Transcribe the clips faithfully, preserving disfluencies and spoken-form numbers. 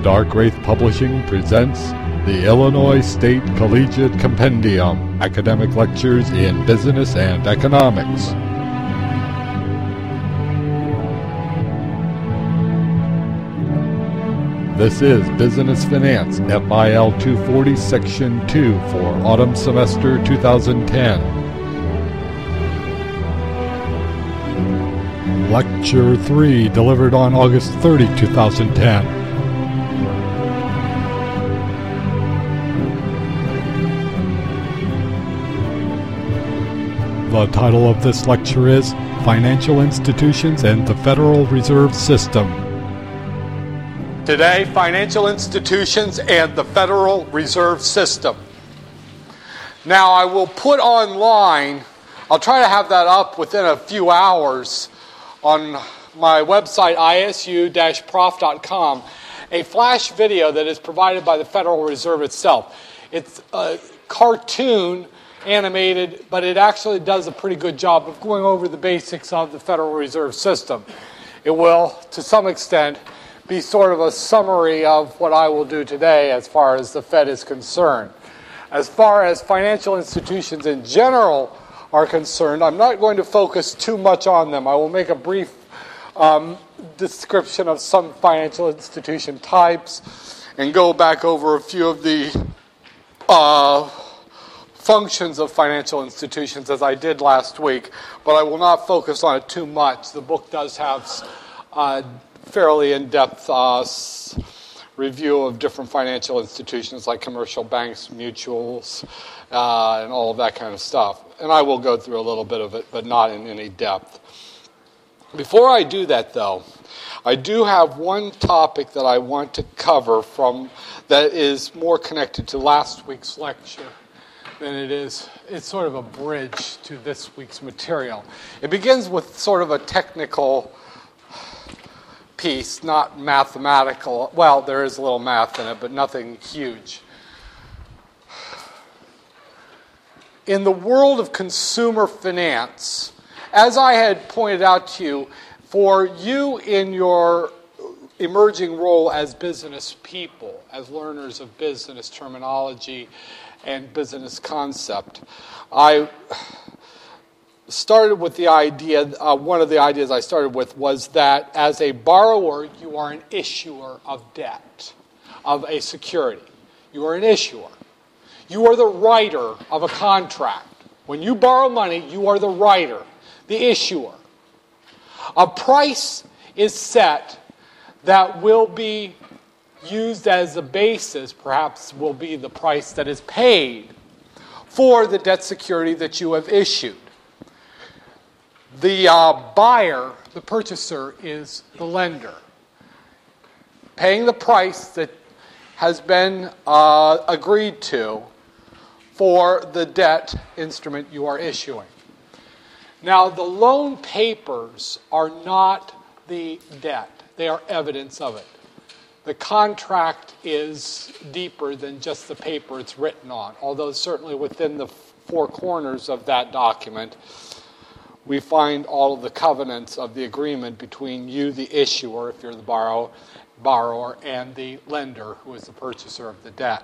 Dark Wraith Publishing presents the Illinois State Collegiate Compendium, Academic Lectures in Business and Economics. This is Business Finance, F I L two forty, Section two for Autumn Semester two thousand ten. Lecture three, delivered on August thirtieth, two thousand ten. The title of this lecture is Financial Institutions and the Federal Reserve System. Today, financial institutions and the Federal Reserve System. Now, I will put online, I'll try to have that up within a few hours on my website, I S U dash prof dot com, a flash video that is provided by the Federal Reserve itself. It's a cartoon animated, but it actually does a pretty good job of going over the basics of the Federal Reserve System. It will, to some extent, be sort of a summary of what I will do today as far as the Fed is concerned. As far as financial institutions in general are concerned, I'm not going to focus too much on them. I will make a brief um, description of some financial institution types and go back over a few of the uh, functions of financial institutions as I did last week, but I will not focus on it too much. The book does have uh, fairly in-depth uh, review of different financial institutions like commercial banks, mutuals, uh, and all of that kind of stuff. And I will go through a little bit of it, but not in any depth. Before I do that, though, I do have one topic that I want to cover from that is more connected to last week's lecture than it is. It's sort of a bridge to this week's material. It begins with sort of a technical piece, not mathematical. Well, there is a little math in it, but nothing huge. In the world of consumer finance, as I had pointed out to you, for you in your emerging role as business people, as learners of business terminology and business concept, I started with the idea, uh, one of the ideas I started with was that as a borrower, you are an issuer of debt, of a security. You are an issuer. You are the writer of a contract. When you borrow money, you are the writer, the issuer. A price is set that will be used as a basis, perhaps will be the price that is paid for the debt security that you have issued. The uh, buyer, the purchaser, is the lender, paying the price that has been uh, agreed to for the debt instrument you are issuing. Now, the loan papers are not the debt. They are evidence of it. The contract is deeper than just the paper it's written on, although certainly within the four corners of that document, we find all of the covenants of the agreement between you, the issuer, if you're the borrow, borrower, and the lender, who is the purchaser of the debt.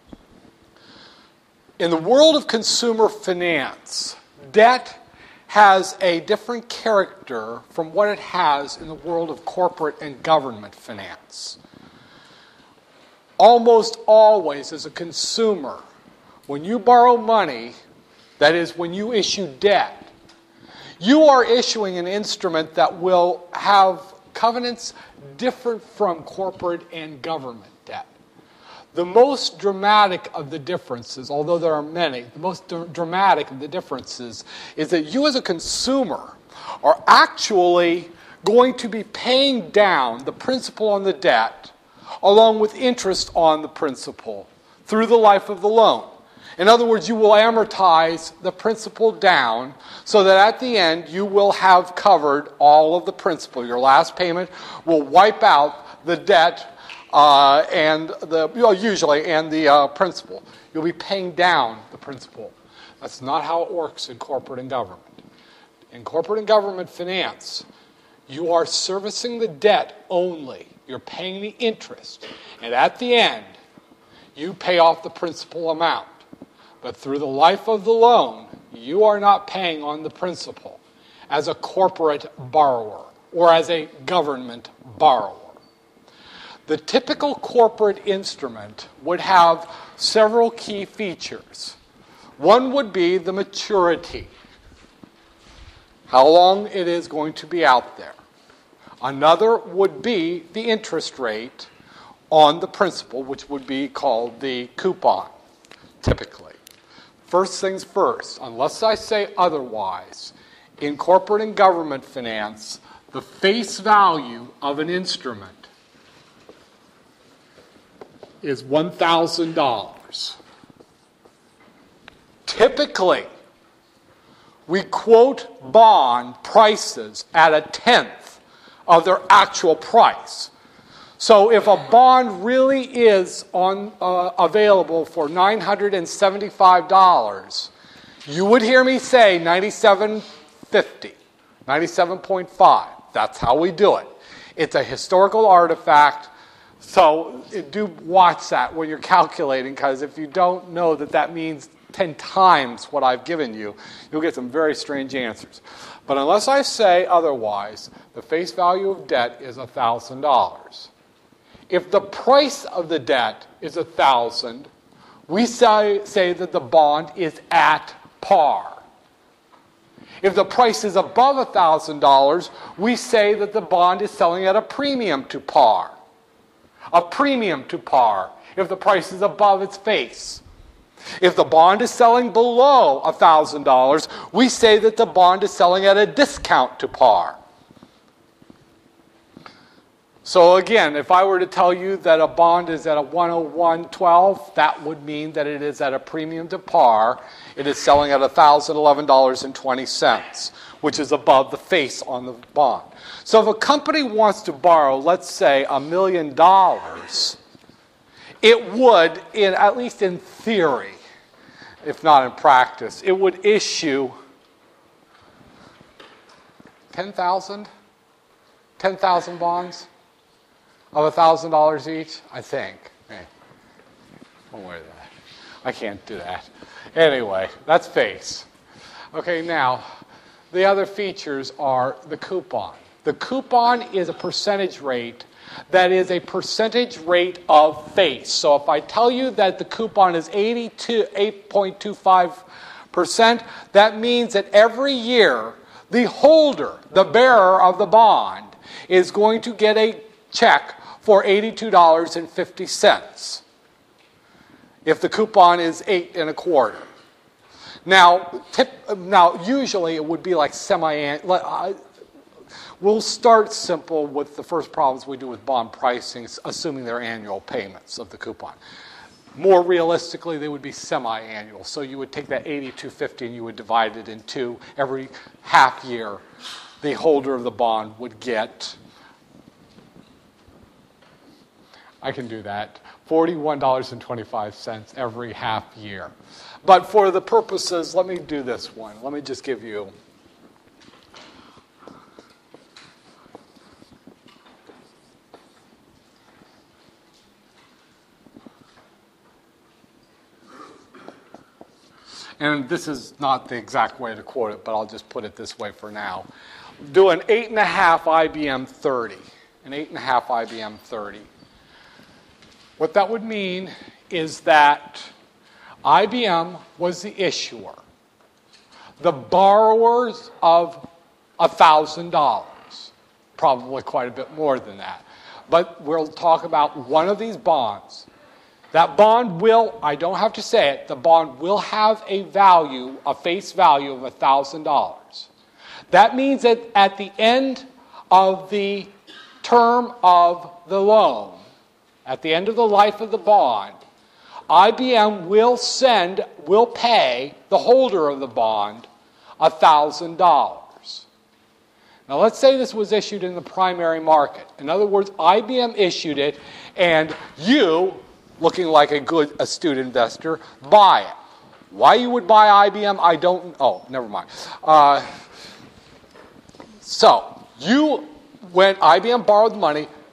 In the world of consumer finance, debt has a different character from what it has in the world of corporate and government finance. Almost always, as a consumer, when you borrow money, that is, when you issue debt, you are issuing an instrument that will have covenants different from corporate and government debt. The most dramatic of the differences, although there are many, the most d- dramatic of the differences is that you as a consumer are actually going to be paying down the principal on the debt along with interest on the principal through the life of the loan. In other words, you will amortize the principal down so that at the end you will have covered all of the principal. Your last payment will wipe out the debt uh, and the you know, usually and the uh, principal. You'll be paying down the principal. That's not how it works in corporate and government. In corporate and government finance, you are servicing the debt only. You're paying the interest. And at the end, you pay off the principal amount. But through the life of the loan, you are not paying on the principal as a corporate borrower or as a government borrower. The typical corporate instrument would have several key features. One would be the maturity, how long it is going to be out there. Another would be the interest rate on the principal, which would be called the coupon, typically. First things first, unless I say otherwise, in corporate and government finance, the face value of an instrument is one thousand dollars. Typically, we quote bond prices at a tenth of their actual price. So if a bond really is on uh, available for nine hundred seventy-five dollars, you would hear me say ninety-seven fifty, ninety-seven point five. That's how we do it. It's a historical artifact, so do watch that when you're calculating, because if you don't know that that means ten times what I've given you, you'll get some very strange answers. But unless I say otherwise, the face value of debt is one thousand dollars. If the price of the debt is one thousand dollars, we say, say that the bond is at par. If the price is above one thousand dollars, we say that the bond is selling at a premium to par. A premium to par if the price is above its face. If the bond is selling below one thousand dollars, we say that the bond is selling at a discount to par. So again, if I were to tell you that a bond is at a one oh one twelve, that would mean that it is at a premium to par. It is selling at one thousand eleven dollars and twenty cents, which is above the face on the bond. So if a company wants to borrow, let's say, a million dollars, it would, in at least in theory, if not in practice, it would issue ten thousand? ten thousand bonds of one thousand dollars each, I think. Hey, don't worry about that. I can't do that. Anyway, that's face. Okay, now, the other features are the coupon. The coupon is a percentage rate that is a percentage rate of face. So if I tell you that the coupon is eight point two five percent, that means that every year the holder, the bearer of the bond, is going to get a check for eighty-two dollars and fifty cents if the coupon is eight and a quarter. Now, tip, now usually it would be like semi. We'll start simple with the first problems we do with bond pricing, assuming they're annual payments of the coupon. More realistically, they would be semi-annual. So you would take that eighty-two fifty and you would divide it in two. Every half year, the holder of the bond would get, I can do that, forty-one dollars and twenty-five cents every half year. But for the purposes, let me do this one. Let me just give you and this is not the exact way to quote it, but I'll just put it this way for now. Do an eight and a half I B M thirty, an eight and a half I B M thirty. What that would mean is that I B M was the issuer, the borrowers of one thousand dollars, probably quite a bit more than that. But we'll talk about one of these bonds. That bond will, I don't have to say it, the bond will have a value, a face value of one thousand dollars. That means that at the end of the term of the loan, at the end of the life of the bond, I B M will send, will pay the holder of the bond one thousand dollars. Now let's say this was issued in the primary market. In other words, I B M issued it and you, looking like a good astute investor, buy it. Why you would buy I B M, I don't, oh, never mind. Uh, so, you, when I B M borrowed the money,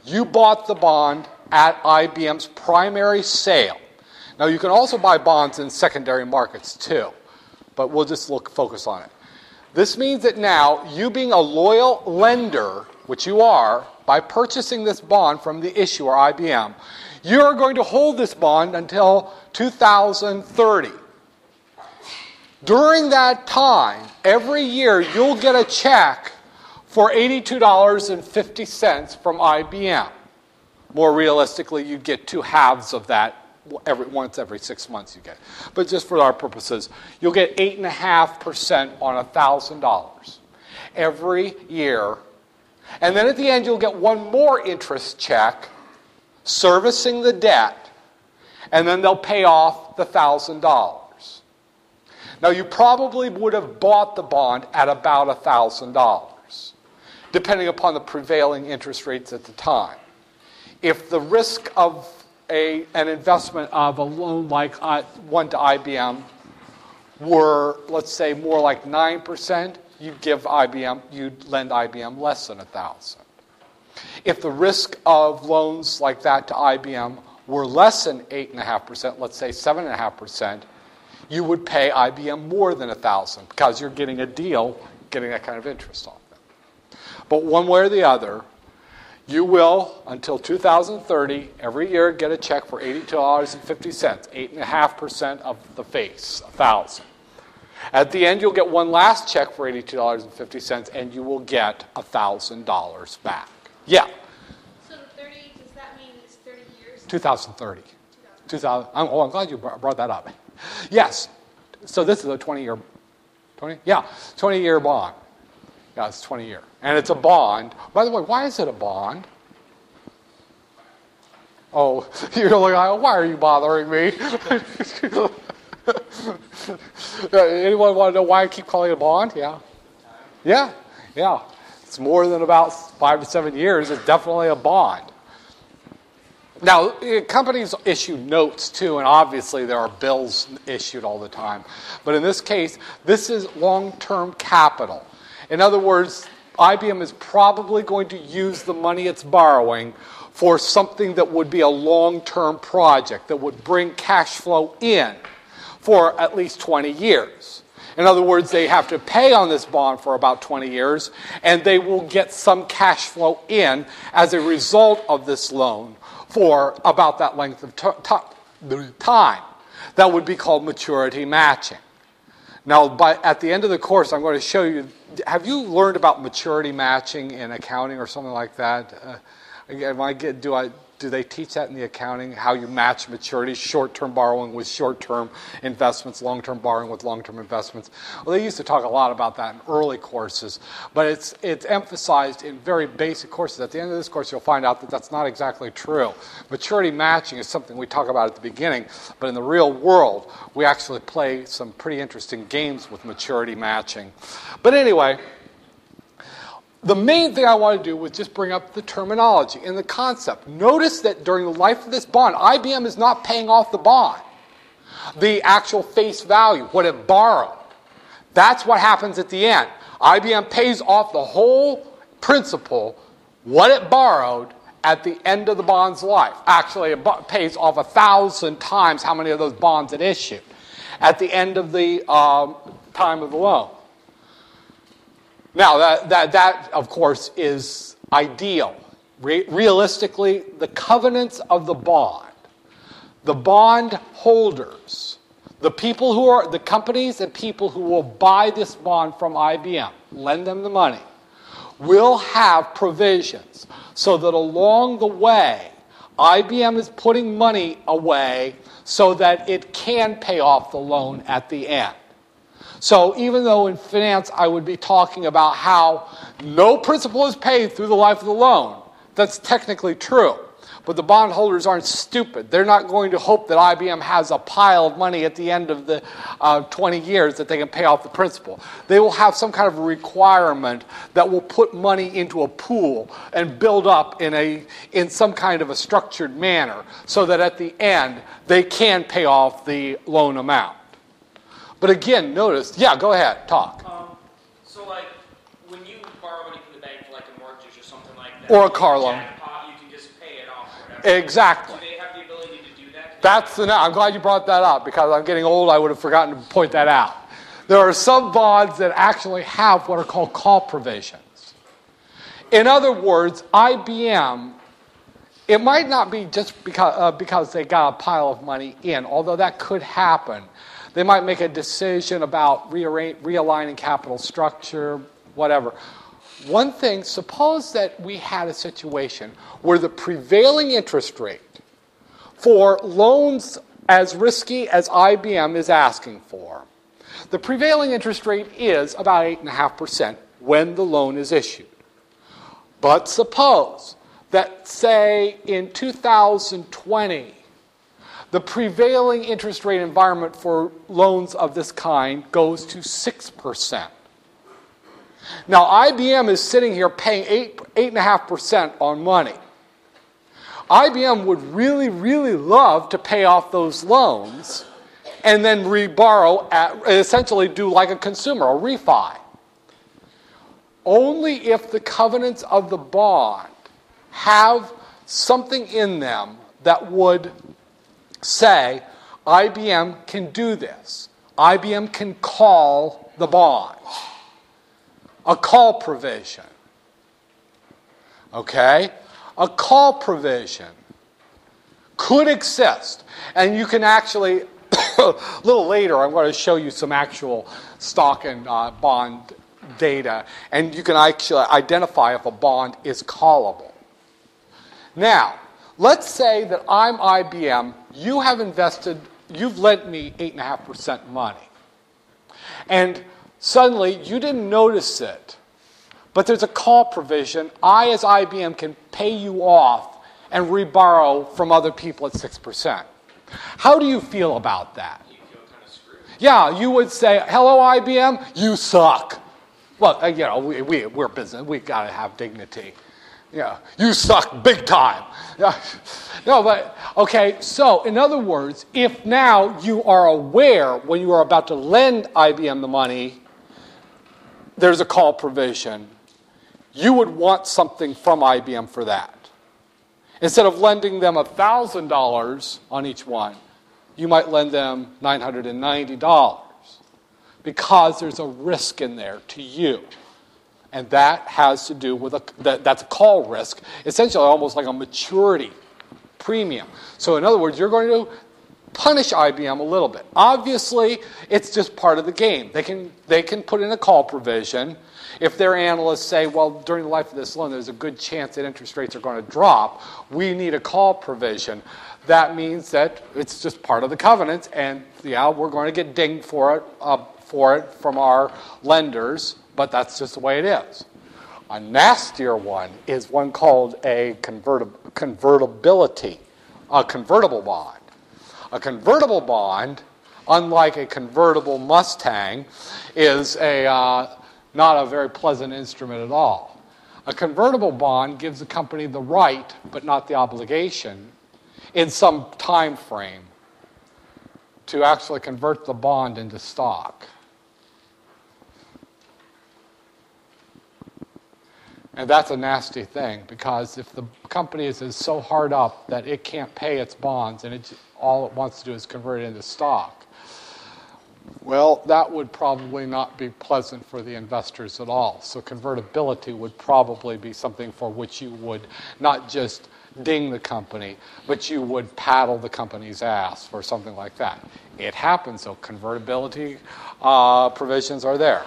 You bought the bond at I B M's primary sale. Now, you can also buy bonds in secondary markets too, but we'll just look focus on it. This means that now, you being a loyal lender, which you are, by purchasing this bond from the issuer, I B M, you're going to hold this bond until two thousand thirty. During that time, every year, you'll get a check for eighty-two dollars and fifty cents from I B M. More realistically, you get two halves of that every once every six months you get. But just for our purposes, you'll get eight point five percent on one thousand dollars every year. And then at the end, you'll get one more interest check servicing the debt, and then they'll pay off the one thousand dollars. Now, you probably would have bought the bond at about one thousand dollars, depending upon the prevailing interest rates at the time. If the risk of a, an investment of a loan like uh, one to I B M were, let's say, more like nine percent, you'd give I B M, you'd lend I B M less than one thousand dollars. If the risk of loans like that to I B M were less than eight point five percent, let's say seven point five percent, you would pay I B M more than one thousand dollars because you're getting a deal, getting that kind of interest on them. But one way or the other, you will, until two thousand thirty, every year get a check for eighty-two dollars and fifty cents, eight point five percent of the face, one thousand dollars. At the end, you'll get one last check for eighty-two dollars and fifty cents, and you will get one thousand dollars back. Yeah? So thirty, does that mean it's thirty years? two thousand thirty. two thousand, I'm, oh, I'm glad you brought that up. Yes. So this is a twenty-year, twenty? Yeah, twenty-year bond. Yeah, it's twenty-year. And it's a bond. By the way, why is it a bond? Oh, you're like, why are you bothering me? Anyone want to know why I keep calling it a bond? Yeah. Yeah, yeah. It's more than about five to seven years. It's definitely a bond. Now, companies issue notes too, and obviously there are bills issued all the time. But in this case, this is long-term capital. In other words, I B M is probably going to use the money it's borrowing for something that would be a long-term project that would bring cash flow in for at least twenty years. In other words, they have to pay on this bond for about twenty years, and they will get some cash flow in as a result of this loan for about that length of t- t- time. That would be called maturity matching. Now, by, at the end of the course, I'm going to show you, have you learned about maturity matching in accounting or something like that? Uh, am I get, do I... Do they teach that in the accounting, how you match maturity, short-term borrowing with short-term investments, long-term borrowing with long-term investments? Well, they used to talk a lot about that in early courses, but it's it's emphasized in very basic courses. At the end of this course, you'll find out that that's not exactly true. Maturity matching is something we talk about at the beginning, but in the real world, we actually play some pretty interesting games with maturity matching. But anyway, the main thing I want to do was just bring up the terminology and the concept. Notice that during the life of this bond, I B M is not paying off the bond, the actual face value, what it borrowed. That's what happens at the end. I B M pays off the whole principal, what it borrowed, at the end of the bond's life. Actually, it pays off a thousand times how many of those bonds it issued at the end of the um, time of the loan. Now, that, that, that, of course, is ideal. Re- realistically, the covenants of the bond, the bond holders, the people who are, the companies and people who will buy this bond from I B M, lend them the money, will have provisions so that along the way, I B M is putting money away so that it can pay off the loan at the end. So even though in finance I would be talking about how no principal is paid through the life of the loan, that's technically true. But the bondholders aren't stupid. They're not going to hope that I B M has a pile of money at the end of the uh, twenty years that they can pay off the principal. They will have some kind of requirement that will put money into a pool and build up in a in some kind of a structured manner so that at the end they can pay off the loan amount. But again, notice, yeah, go ahead, talk. Um, so like when you borrow money from the bank for like a mortgage or something like that, or a car loan. Jackpot, you can just Exactly. Do they have the ability to do that? That's the. I'm glad you brought that up because I'm getting old. I would have forgotten to point that out. There are some bonds that actually have what are called call provisions. In other words, I B M, it might not be just because, uh, because they got a pile of money in, although that could happen. They might make a decision about rearra- realigning capital structure, whatever. One thing, suppose that we had a situation where the prevailing interest rate for loans as risky as I B M is asking for, the prevailing interest rate is about eight point five percent when the loan is issued. But suppose that, say, in two thousand twenty, the prevailing interest rate environment for loans of this kind goes to six percent. Now, I B M is sitting here paying eight, eight point five percent on money. I B M would really, really love to pay off those loans and then reborrow, at, essentially do like a consumer, a refi. Only if the covenants of the bond have something in them that would say, I B M can do this. I B M can call the bond. A call provision. Okay? A call provision could exist. And you can actually, a little later, I'm going to show you some actual stock and uh, bond data. And you can actually identify if a bond is callable. Now, let's say that I'm I B M. You have invested, you've lent me eight point five percent money. And suddenly, you didn't notice it, but there's a call provision. I, as I B M, can pay you off and reborrow from other people at six percent. How do you feel about that? You feel kind of screwed. Yeah, you would say, hello, I B M, you suck. Well, uh, you know, we, we, we're business. We've got to have dignity. Yeah, you suck big time. Yeah. No, but, okay, so in other words, if now you are aware when you are about to lend I B M the money, there's a call provision, you would want something from I B M for that. Instead of lending them one thousand dollars on each one, you might lend them nine hundred ninety dollars because there's a risk in there to you. And that has to do with a, that, that's a call risk, essentially almost like a maturity premium. So in other words, you're going to punish I B M a little bit. Obviously, it's just part of the game. They can they can put in a call provision. If their analysts say, well, during the life of this loan, there's a good chance that interest rates are going to drop, we need a call provision. That means that it's just part of the covenants, and yeah, we're going to get dinged for it uh, for it from our lenders, but that's just the way it is. A nastier one is one called a converti- convertibility, a convertible bond. A convertible bond, unlike a convertible Mustang, is a uh, not a very pleasant instrument at all. A convertible bond gives the company the right, but not the obligation, in some time frame, to actually convert the bond into stock. And that's a nasty thing, because if the company is, is so hard up that it can't pay its bonds and it, all it wants to do is convert it into stock, well, that would probably not be pleasant for the investors at all. So convertibility would probably be something for which you would not just ding the company, but you would paddle the company's ass for something like that. It happens, so convertibility uh, provisions are there.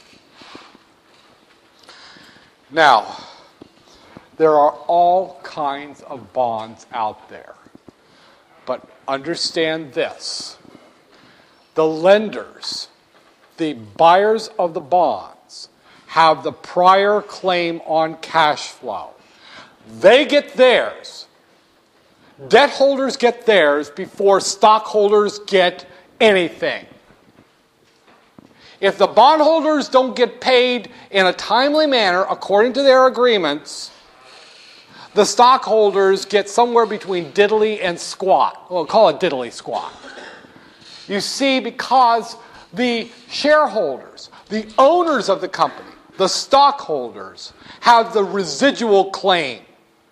Now, there are all kinds of bonds out there. But understand this. The lenders, the buyers of the bonds, have the prior claim on cash flow. They get theirs. Debt holders get theirs before stockholders get anything. If the bondholders don't get paid in a timely manner according to their agreements, the stockholders get somewhere between diddly and squat. We'll call it diddly squat. You see, because the shareholders, the owners of the company, the stockholders, have the residual claim.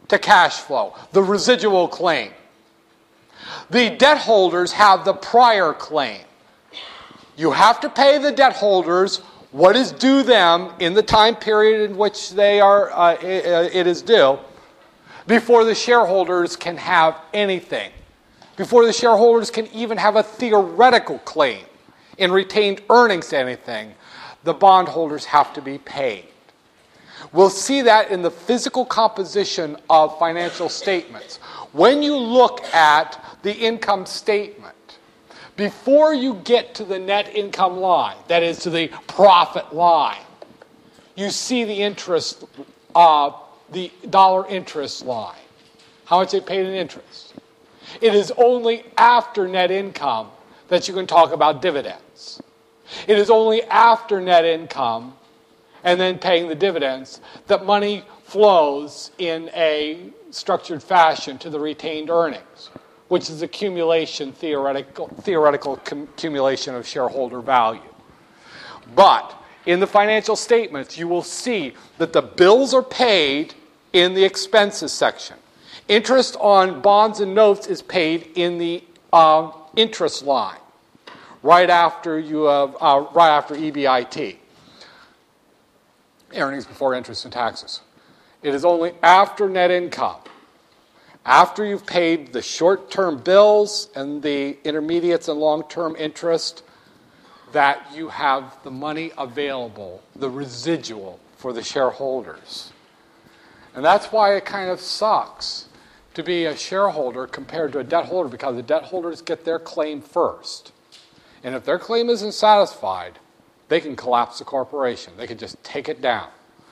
to cash flow, the residual claim. The debt holders have the prior claim. You have to pay the debt holders what is due them in the time period in which they are uh, it is due before the shareholders can have anything, before the shareholders can even have a theoretical claim in retained earnings to anything. The bondholders have to be paid. We'll see that in the physical composition of financial statements. When you look at the income statement, before you get to the net income line, that is to the profit line, you see the interest, uh, the dollar interest line. How much they paid in interest. It is only after net income that you can talk about dividends. It is only after net income and then paying the dividends that money flows in a structured fashion to the retained earnings, which is accumulation, theoretical, theoretical accumulation of shareholder value. But in the financial statements, you will see that the bills are paid in the expenses section. Interest on bonds and notes is paid in the uh, interest line, right after you have, uh, right after E B I T, earnings before interest and taxes. It is only after net income, after you've paid the short-term bills and the intermediates and long-term interest, that you have the money available, the residual for the shareholders. And that's why it kind of sucks to be a shareholder compared to a debt holder, because the debt holders get their claim first. And if their claim isn't satisfied, they can collapse the corporation. They can just take it down.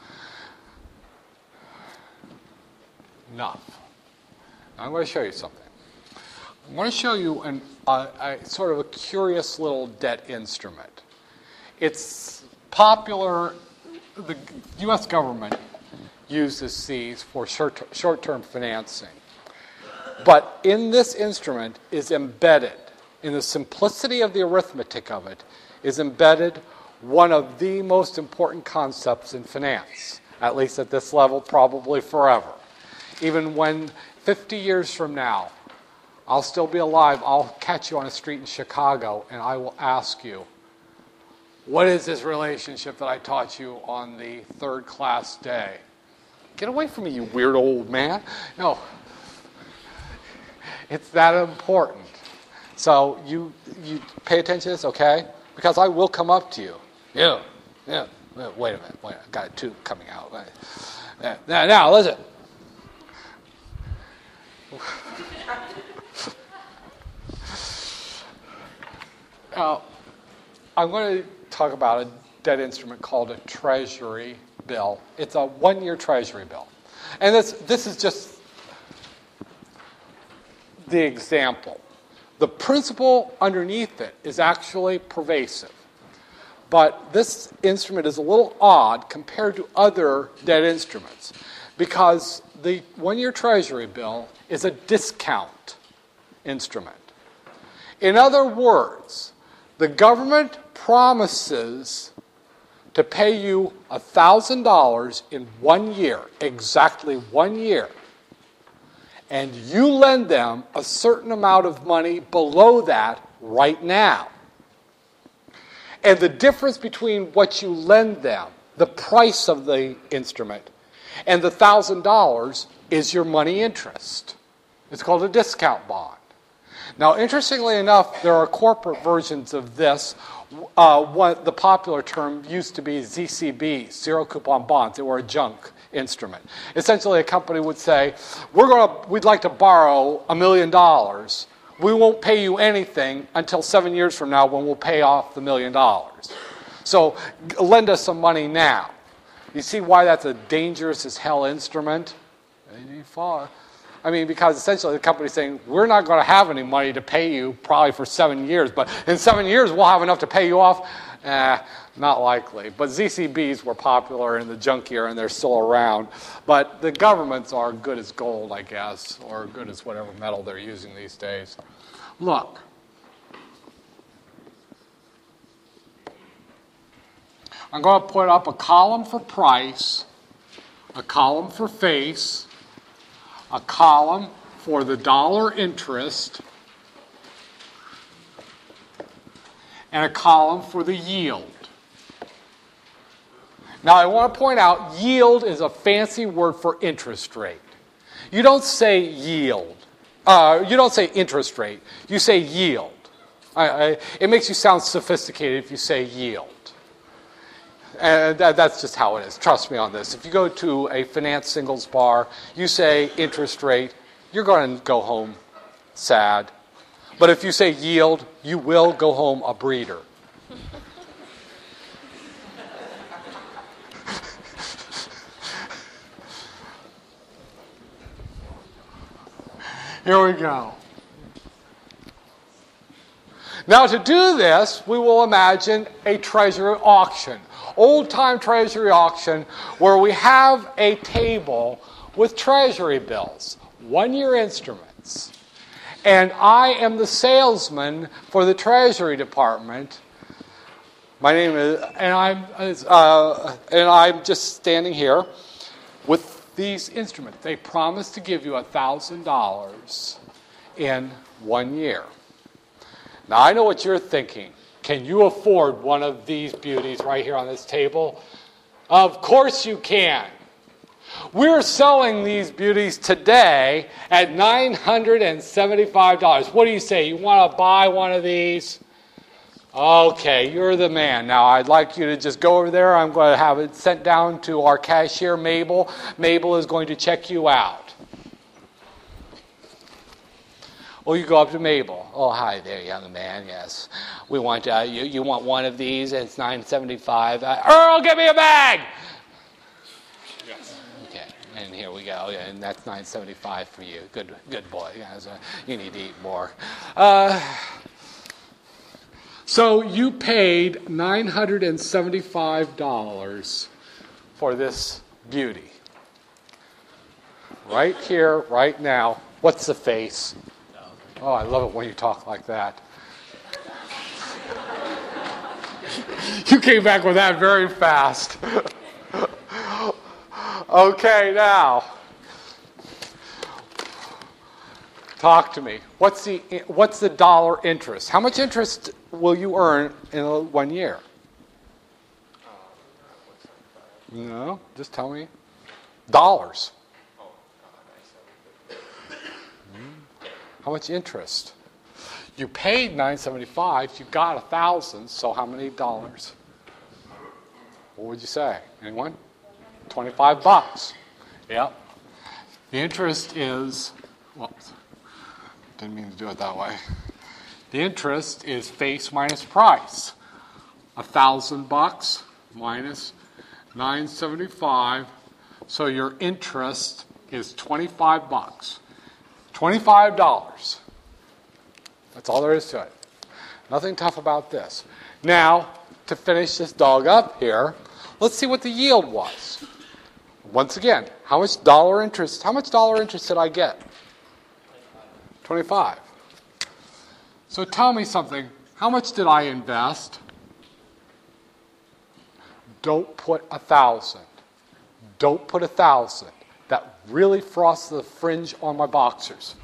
Enough. Now I'm going to show you something. I'm going to show you an, uh, a sort of a curious little debt instrument. It's popular. The U S government uses these for short, short-term financing. But in this instrument is embedded, in the simplicity of the arithmetic of it, is embedded one of the most important concepts in finance, at least at this level, probably forever. Even when fifty years from now, I'll still be alive, I'll catch you on a street in Chicago, and I will ask you, what is this relationship that I taught you on the third class day? Get away from me, you weird old man. No. It's that important. So you you pay attention to this, okay? Because I will come up to you. Yeah, yeah. Wait a minute. Wait, I got a tube coming out. Now, now listen. Now, I'm going to talk about a debt instrument called a treasury bill. It's a one-year treasury bill. And this this is just the example. The principle underneath it is actually pervasive. But this instrument is a little odd compared to other debt instruments because the one-year treasury bill is a discount instrument. In other words, the government promises to pay you one thousand dollars in one year, exactly one year, and you lend them a certain amount of money below that right now. And the difference between what you lend them, the price of the instrument, and the one thousand dollars is your money interest. It's called a discount bond. Now, interestingly enough, there are corporate versions of this. Uh, what the popular term used to be Z C B, zero coupon bonds. They were a junk instrument. Essentially, a company would say, "We're going to, we'd like to borrow a million dollars. We won't pay you anything until seven years from now when we'll pay off the million dollars. So lend us some money now." You see why that's a dangerous as hell instrument? I mean, because essentially the company's saying, we're not going to have any money to pay you probably for seven years, but in seven years we'll have enough to pay you off. Eh, not likely. But Z C Bs were popular in the junk era, and they're still around. But the governments are good as gold, I guess, or good as whatever metal they're using these days. Look. I'm going to put up a column for price, a column for face, a column for the dollar interest, and a column for the yield. Now, I want to point out, yield is a fancy word for interest rate. You don't say yield. Uh, you don't say interest rate. You say yield. I, I, it makes you sound sophisticated if you say yield. And that, that's just how it is. Trust me on this. If you go to a finance singles bar, you say interest rate, you're going to go home sad. But if you say yield, you will go home a breeder. Here we go. Now, to do this, we will imagine a treasury auction, old-time treasury auction, where we have a table with treasury bills, one-year instruments. And I am the salesman for the Treasury Department. My name is, and I'm, uh, and I'm just standing here with these instruments. They promise to give you one thousand dollars in one year. Now, I know what you're thinking. Can you afford one of these beauties right here on this table? Of course you can. We're selling these beauties today at nine hundred seventy-five dollars. What do you say? You want to buy one of these? Okay, you're the man. Now, I'd like you to just go over there. I'm going to have it sent down to our cashier, Mabel. Mabel is going to check you out. Well, you go up to Mabel. Oh, hi there, young man. Yes, we want uh, you. You want one of these? And it's nine seventy-five. Uh, Earl, give me a bag. Yes. Okay, and here we go. And that's nine seventy-five for you. Good, good boy. Yes, uh, you need to eat more. Uh, So you paid nine hundred seventy-five dollars for this beauty. Right here, right now. What's the face? Oh, I love it when you talk like that. You came back with that very fast. Okay, now. Talk to me. What's the what's the dollar interest? How much interest will you earn in one year? No, just tell me. Dollars. How much interest? You paid nine seventy-five. You got a thousand. So how many dollars? What would you say? Anyone? Twenty-five bucks. Yep. The interest is. Whoops. Didn't mean to do it that way. The interest is face minus price. A thousand bucks minus nine seventy-five. So your interest is twenty-five bucks. Twenty-five dollars. That's all there is to it. Nothing tough about this. Now, to finish this dog up here, let's see what the yield was. Once again, how much dollar interest? How much dollar interest did I get? twenty-five. So tell me something. How much did I invest? Don't put a thousand. Don't put a thousand. That really frosts the fringe on my boxers.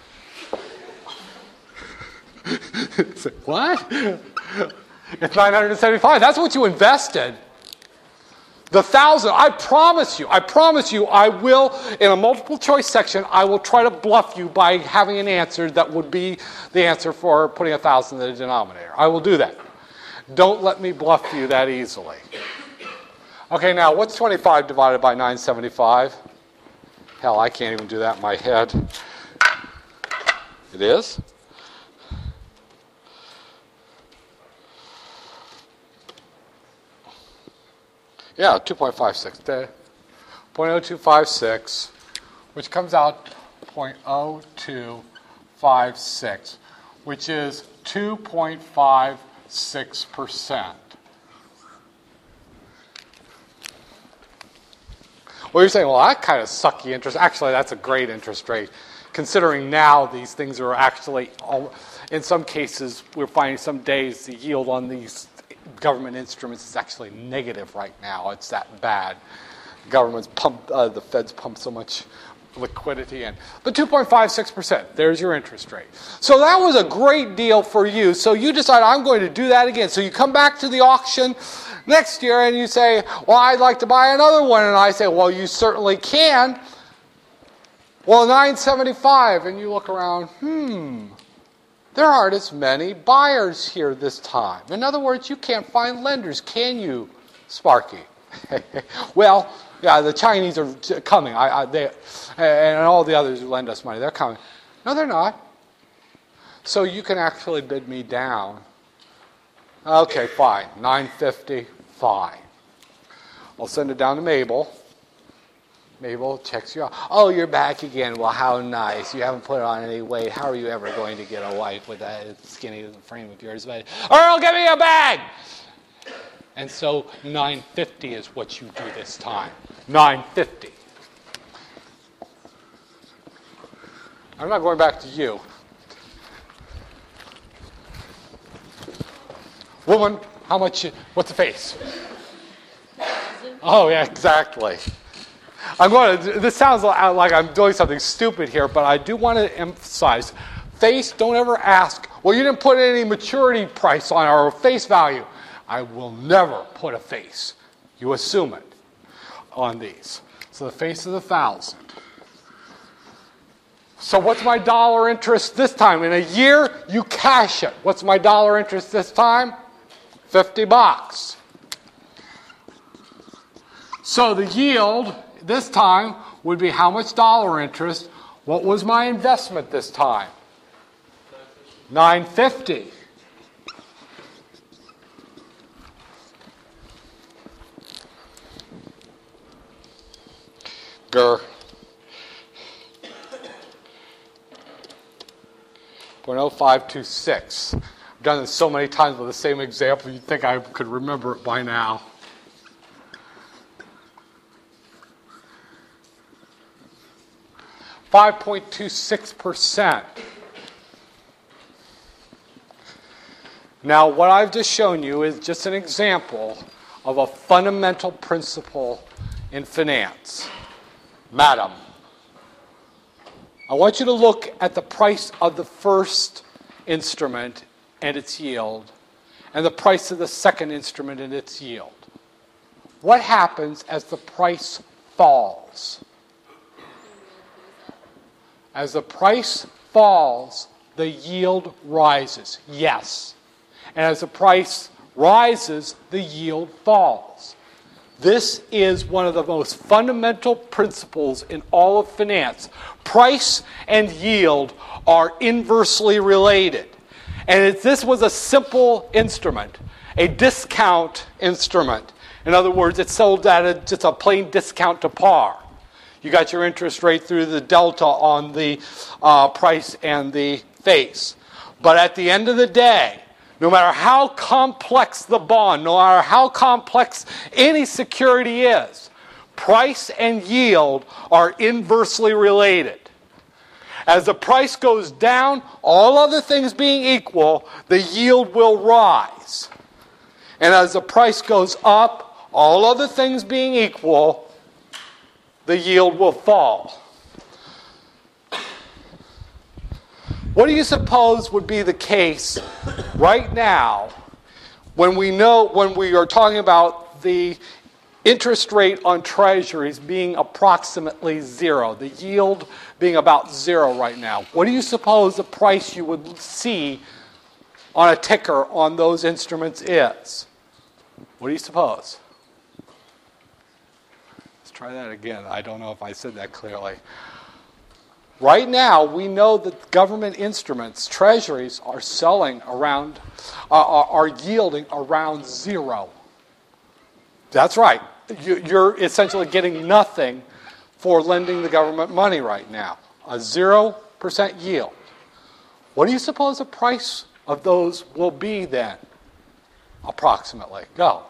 Say, what? It's nine hundred seventy-five. That's what you invested. The thousand, I promise you, I promise you, I will, in a multiple choice section, I will try to bluff you by having an answer that would be the answer for putting a thousand in the denominator. I will do that. Don't let me bluff you that easily. Okay, now, what's twenty-five divided by nine seventy-five? Hell, I can't even do that in my head. It is? Yeah, two point five six. zero point zero two five six, which comes out zero point zero two five six, which is two point five six percent. Well, you're saying, well, that kind of sucky interest. Actually, that's a great interest rate, considering now these things are actually, in some cases, we're finding some days the yield on these government instruments is actually negative right now. It's that bad. Government's pump, uh, the Feds pump so much liquidity in. But two point five six percent, there's your interest rate. So that was a great deal for you. So you decide, I'm going to do that again. So you come back to the auction next year and you say, well, I'd like to buy another one. And I say, well, you certainly can. Well, nine seventy-five. And you look around, hmm, there aren't as many buyers here this time. In other words, you can't find lenders, can you, Sparky? Well, yeah, the Chinese are coming. I, I, they, and all the others who lend us money, they're coming. No, they're not. So you can actually bid me down. Okay, fine. nine fifty, fine. I'll send it down to Mabel. Mabel checks you out. Oh, you're back again. Well, how nice. You haven't put on any weight. How are you ever going to get a wife with that skinny frame of yours? Earl, give me a bag! And so nine fifty is what you do this time. nine fifty. I'm not going back to you. Woman, how much, what's the face? Oh, yeah, exactly. I'm going to, this sounds like I'm doing something stupid here, but I do want to emphasize, face, don't ever ask, well, you didn't put any maturity price on our face value. I will never put a face. You assume it on these. So the face is a thousand. So what's my dollar interest this time? In a year, you cash it. What's my dollar interest this time? fifty bucks. So the yield this time would be how much dollar interest? What was my investment this time? nine fifty. Grr. zero point zero five two six. I've done this so many times with the same example, you'd think I could remember it by now. five point two six percent. Now, what I've just shown you is just an example of a fundamental principle in finance. Madam, I want you to look at the price of the first instrument and its yield, and the price of the second instrument and its yield. What happens as the price falls? As the price falls, the yield rises. Yes. And as the price rises, the yield falls. This is one of the most fundamental principles in all of finance. Price and yield are inversely related. And if this was a simple instrument, a discount instrument, in other words, it's sold at a, just a plain discount to par. You got your interest rate through the delta on the uh, price and the face. But at the end of the day, no matter how complex the bond, no matter how complex any security is, price and yield are inversely related. As the price goes down, all other things being equal, the yield will rise. And as the price goes up, all other things being equal, the yield will fall. What do you suppose would be the case right now when we know, when we are talking about the interest rate on treasuries being approximately zero, the yield being about zero right now? What do you suppose the price you would see on a ticker on those instruments is? What do you suppose? Let's try that again. I don't know if I said that clearly. Right now, we know that government instruments, treasuries, are selling around, uh, are, are yielding around zero. That's right. You, you're essentially getting nothing for lending the government money right now. A zero percent yield. What do you suppose the price of those will be then? Approximately. Go.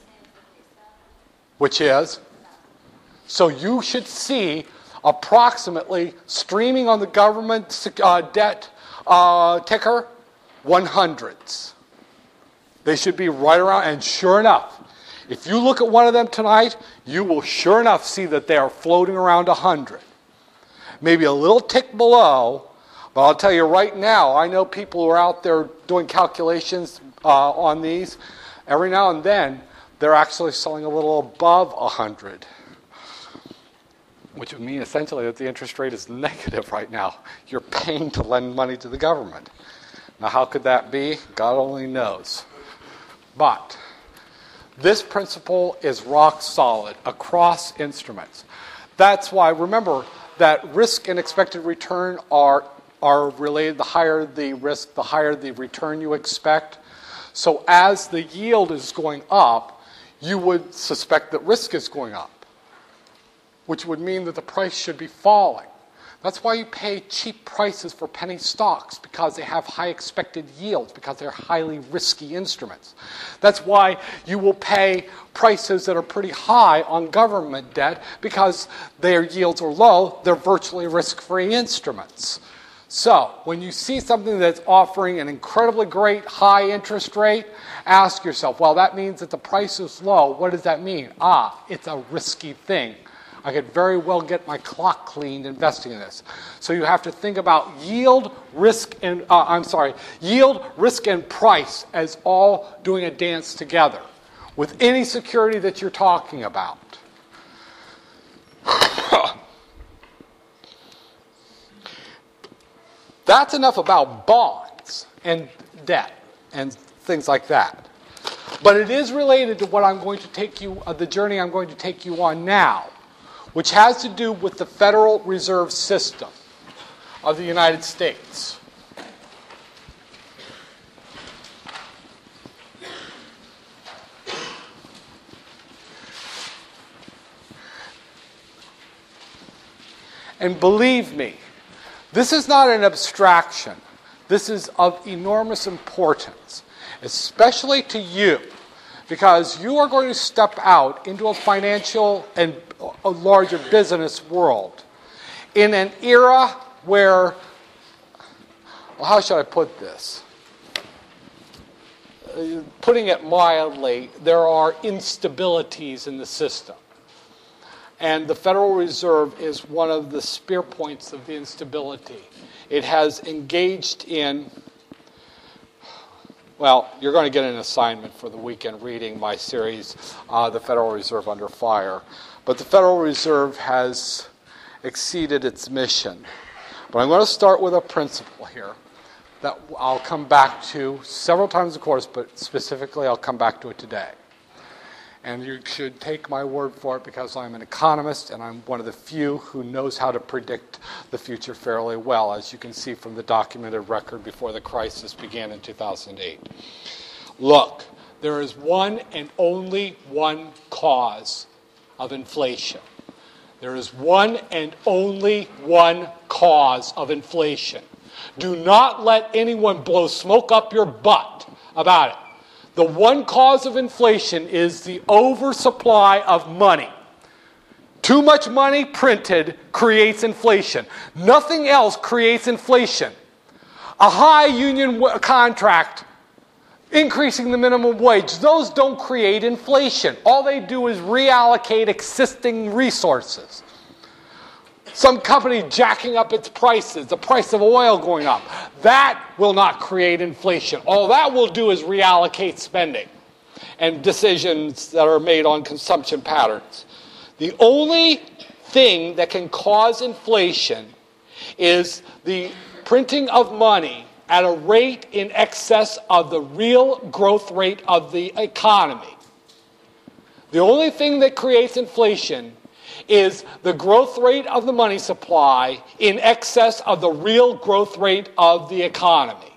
Which is? So you should see approximately streaming on the government uh, debt uh, ticker, one hundreds. They should be right around, and sure enough, if you look at one of them tonight, you will sure enough see that they are floating around one hundred. maybe a little tick below, but I'll tell you right now, I know people who are out there doing calculations uh, on these. Every now and then, they're actually selling a little above one hundred, which would mean essentially that the interest rate is negative right now. You're paying to lend money to the government. Now, how could that be? God only knows. But this principle is rock solid across instruments. That's why, remember, that risk and expected return are, are related. The higher the risk, the higher the return you expect. So as the yield is going up, you would suspect that risk is going up, which would mean that the price should be falling. That's why you pay cheap prices for penny stocks, because they have high expected yields, because they're highly risky instruments. That's why you will pay prices that are pretty high on government debt, because their yields are low, they're virtually risk-free instruments. So, when you see something that's offering an incredibly great high interest rate, ask yourself, well, that means that the price is low. What does that mean? Ah, it's a risky thing. I could very well get my clock cleaned investing in this. So you have to think about yield, risk, and uh, I'm sorry, yield, risk, and price as all doing a dance together with any security that you're talking about. That's enough about bonds and debt and things like that. But it is related to what I'm going to take you, uh, the journey I'm going to take you on now, which has to do with the Federal Reserve System of the United States. And believe me, this is not an abstraction. This is of enormous importance, especially to you, because you are going to step out into a financial and a larger business world in an era where, well, how should I put this? Uh, putting it mildly, there are instabilities in the system. And the Federal Reserve is one of the spear points of the instability. It has engaged in, well, you're going to get an assignment for the weekend reading my series, uh, The Federal Reserve Under Fire. But the Federal Reserve has exceeded its mission. But I'm going to start with a principle here that I'll come back to several times, of course, but specifically I'll come back to it today. And you should take my word for it, because I'm an economist and I'm one of the few who knows how to predict the future fairly well, as you can see from the documented record before the crisis began in two thousand eight. Look, there is one and only one cause of inflation. There is one and only one cause of inflation. Do not let anyone blow smoke up your butt about it. The one cause of inflation is the oversupply of money. Too much money printed creates inflation. Nothing else creates inflation. A high union w- contract, increasing the minimum wage, those don't create inflation. All they do is reallocate existing resources. Some company jacking up its prices, the price of oil going up. That will not create inflation. All that will do is reallocate spending and decisions that are made on consumption patterns. The only thing that can cause inflation is the printing of money at a rate in excess of the real growth rate of the economy. The only thing that creates inflation is the growth rate of the money supply in excess of the real growth rate of the economy.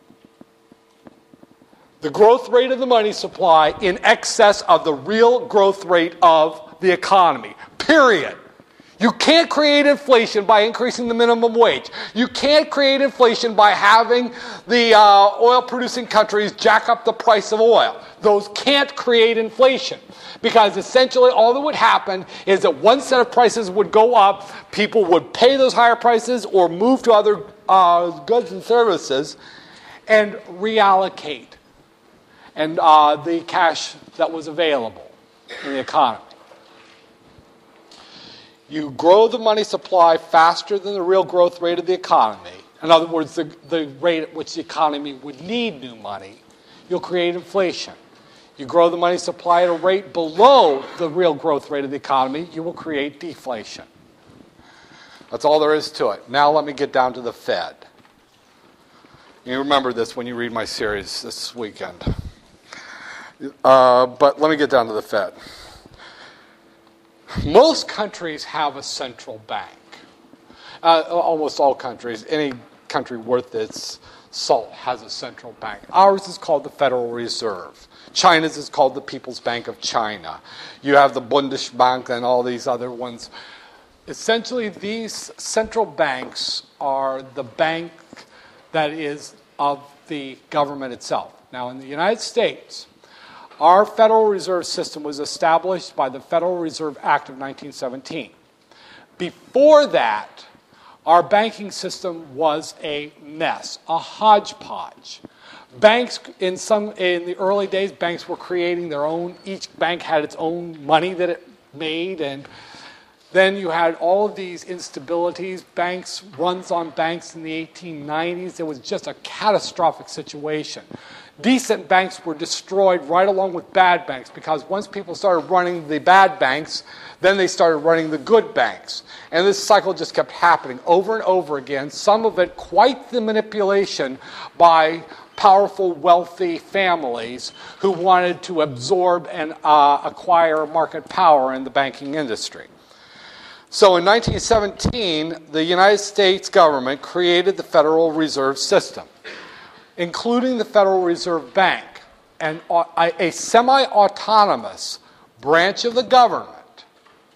The growth rate of the money supply in excess of the real growth rate of the economy. Period. You can't create inflation by increasing the minimum wage. You can't create inflation by having the uh, oil-producing countries jack up the price of oil. Those can't create inflation, because essentially all that would happen is that one set of prices would go up, people would pay those higher prices or move to other uh, goods and services and reallocate and uh, the cash that was available in the economy. You grow the money supply faster than the real growth rate of the economy. In other words, the, the rate at which the economy would need new money. You'll create inflation. You grow the money supply at a rate below the real growth rate of the economy, you will create deflation. That's all there is to it. Now let me get down to the Fed. You remember this when you read my series this weekend. Uh, but let me get down to the Fed. Most countries have a central bank. Uh, almost all countries. Any country worth its salt has a central bank. Ours is called the Federal Reserve. China's is called the People's Bank of China. You have the Bundesbank and all these other ones. Essentially, these central banks are the bank that is of the government itself. Now, in the United States, our Federal Reserve System was established by the Federal Reserve Act of nineteen seventeen. Before that, our banking system was a mess, a hodgepodge. Banks, in some in the early days, banks were creating their own. Each bank had its own money that it made, and then you had all of these instabilities. Banks, runs on banks in the eighteen nineties. It was just a catastrophic situation. Decent banks were destroyed right along with bad banks because once people started running the bad banks, then they started running the good banks. And this cycle just kept happening over and over again, some of it quite the manipulation by powerful, wealthy families who wanted to absorb and uh, acquire market power in the banking industry. So in nineteen seventeen, the United States government created the Federal Reserve System, including the Federal Reserve Bank, and a semi-autonomous branch of the government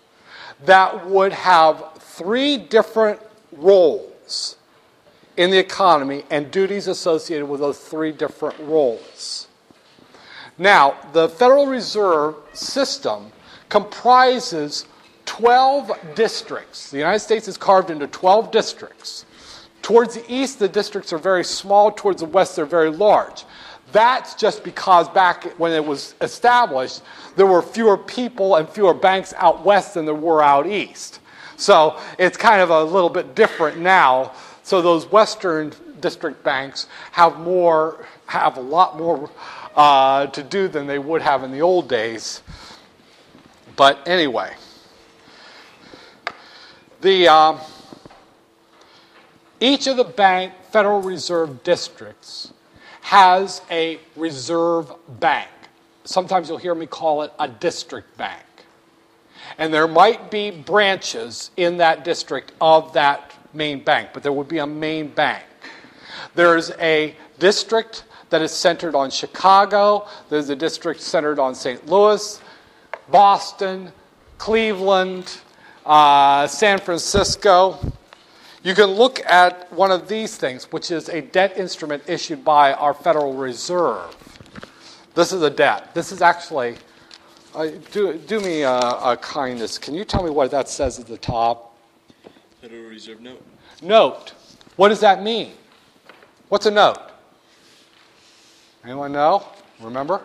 that would have three different roles in the economy and duties associated with those three different roles. Now, the Federal Reserve System comprises twelve districts. The United States is carved into twelve districts. Towards the east, the districts are very small. Towards the west, they're very large. That's just because back when it was established, there were fewer people and fewer banks out west than there were out east. So it's kind of a little bit different now. So those western district banks have more, have a lot more uh, to do than they would have in the old days. But anyway, the uh, each of the bank Federal Reserve districts has a reserve bank. Sometimes you'll hear me call it a district bank. And there might be branches in that district of that main bank, but there would be a main bank. There's a district that is centered on Chicago. There's a district centered on Saint Louis, Boston, Cleveland, uh, San Francisco. You can look at one of these things, which is a debt instrument issued by our Federal Reserve. This is a debt. This is actually, uh, do, do me a, a kindness. Can you tell me what that says at the top? Federal Reserve note. Note. What does that mean? What's a note? Anyone know? Remember?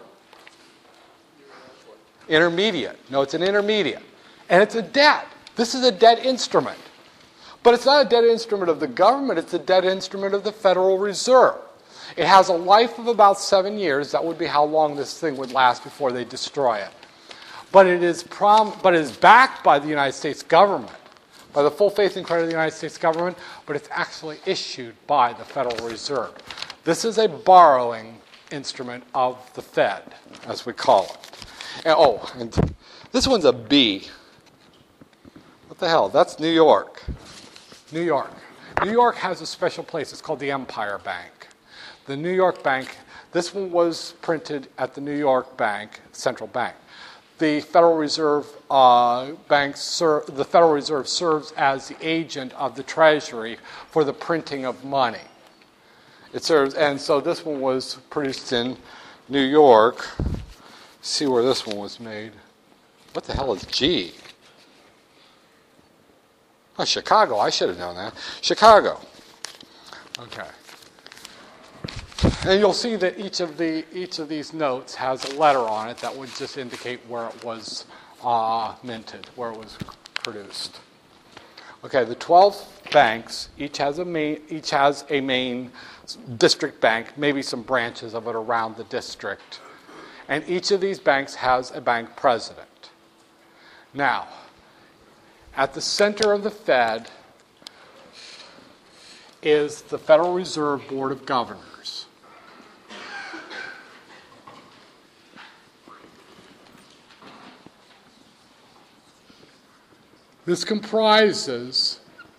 Intermediate. No, it's an intermediate. And it's a debt. This is a debt instrument. But it's not a debt instrument of the government, it's a debt instrument of the Federal Reserve. It has a life of about seven years. That would be how long this thing would last before they destroy it. But it is prom- but it is backed by the United States government, by the full faith and credit of the United States government, but it's actually issued by the Federal Reserve. This is a borrowing instrument of the Fed, as we call it. And, oh, and this one's a B. What the hell? That's New York. New York. New York has a special place. It's called the Empire Bank. The New York Bank, this one was printed at the New York Bank, Central Bank. The Federal Reserve uh, Bank, ser- the Federal Reserve serves as the agent of the Treasury for the printing of money. It serves, and so this one was produced in New York. Let's see where this one was made. What the hell is G? Oh, Chicago. I should have known that. Chicago. Okay. And you'll see that each of the each of these notes has a letter on it that would just indicate where it was uh, minted, where it was produced. Okay, the twelve banks, each has a main, each has a main district bank, maybe some branches of it around the district. And each of these banks has a bank president. Now, at the center of the Fed is the Federal Reserve Board of Governors. This comprises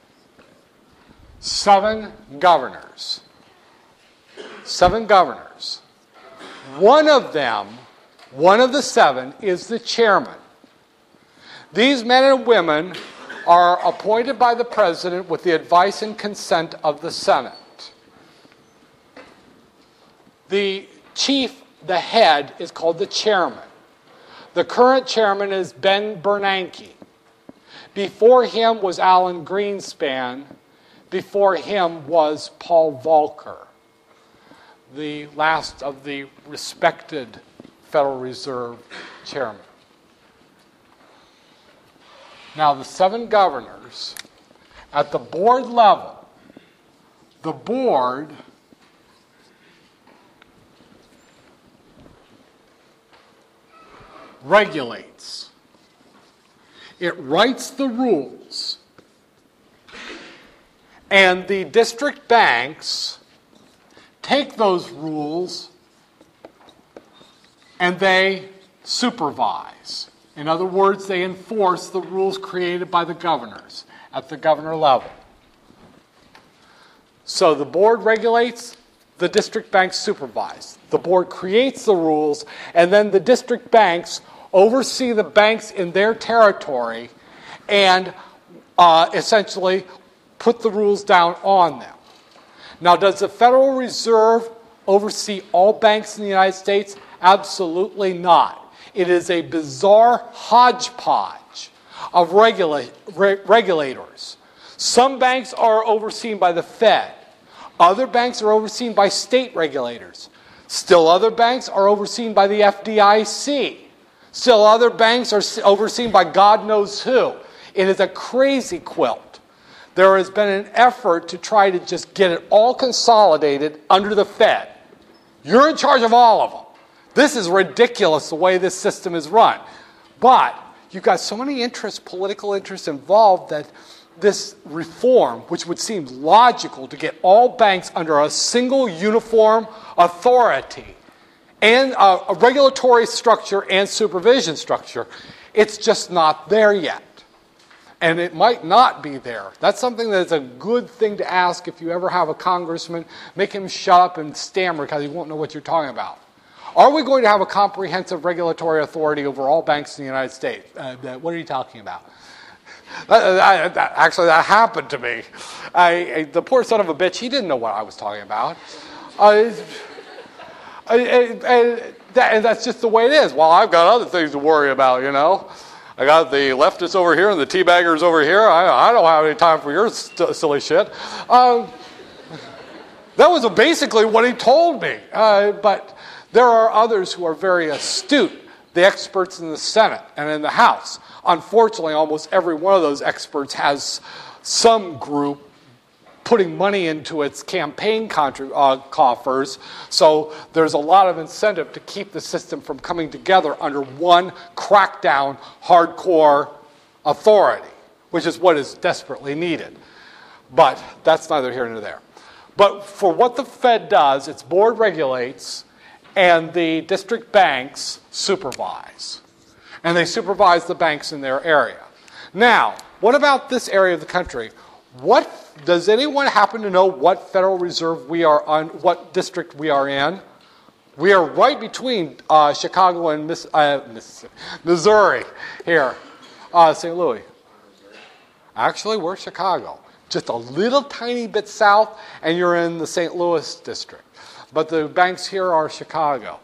seven governors. Seven governors. One of them, one of the seven, is the chairman. These men and women are appointed by the president with the advice and consent of the Senate. The chief, the head, is called the chairman. The current chairman is Ben Bernanke. Before him was Alan Greenspan. Before him was Paul Volcker, the last of the respected Federal Reserve chairman. Now, the seven governors, at the board level, the board regulates. It writes the rules. And the district banks take those rules and they supervise. In other words, they enforce the rules created by the governors at the governor level. So the board regulates, the district banks supervise. The board creates the rules, and then the district banks oversee the banks in their territory and uh, essentially put the rules down on them. Now, does the Federal Reserve oversee all banks in the United States? Absolutely not. It is a bizarre hodgepodge of regula- re- regulators. Some banks are overseen by the Fed. Other banks are overseen by state regulators. Still other banks are overseen by the F D I C. Still other banks are overseen by God knows who. It is a crazy quilt. There has been an effort to try to just get it all consolidated under the Fed. You're in charge of all of them. This is ridiculous the way this system is run. But you've got so many interests, political interests involved, that this reform, which would seem logical to get all banks under a single uniform authority and a, a regulatory structure and supervision structure, it's just not there yet. And it might not be there. That's something that's a good thing to ask if you ever have a congressman. Make him shut up and stammer because he won't know what you're talking about. Are we going to have a comprehensive regulatory authority over all banks in the United States? Uh, what are you talking about? That, that, actually, that happened to me. I, I, the poor son of a bitch, he didn't know what I was talking about. Uh, I, I, I, that, and that's just the way it is. Well, I've got other things to worry about, you know. I got the leftists over here and the teabaggers over here. I, I don't have any time for your st- silly shit. Um, that was basically what he told me. Uh, but there are others who are very astute, the experts in the Senate and in the House. Unfortunately, almost every one of those experts has some group putting money into its campaign contra- uh, coffers, so there's a lot of incentive to keep the system from coming together under one crackdown, hardcore authority, which is what is desperately needed. But that's neither here nor there. But for what the Fed does, its board regulates, and the district banks supervise. And they supervise the banks in their area. Now, what about this area of the country? What does anyone happen to know what Federal Reserve we are on, what district we are in? We are right between uh, Chicago and Miss, uh, Mississippi, Missouri here, uh, Saint Louis. Actually, we're Chicago. Just a little tiny bit south, and you're in the Saint Louis district. But the banks here are Chicago.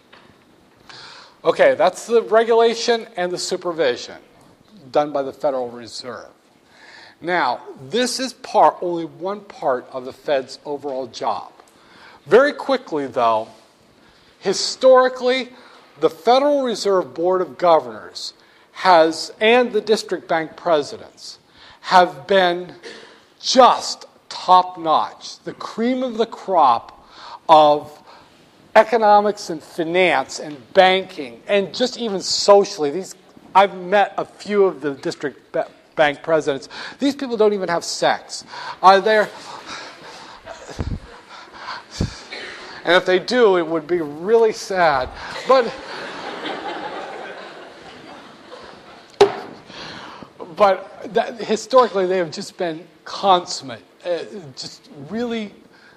Okay, that's the regulation and the supervision done by the Federal Reserve. Now, this is part, only one part of the Fed's overall job. Very quickly, though, historically, the Federal Reserve Board of Governors has, and the district bank presidents, have been just top-notch, the cream of the crop of economics and finance and banking and just even socially. These, I've met a few of the district ba- bank presidents. These people don't even have sex. Are there? And if they do, it would be really sad. But but that, historically, they have just been consummate, uh, just really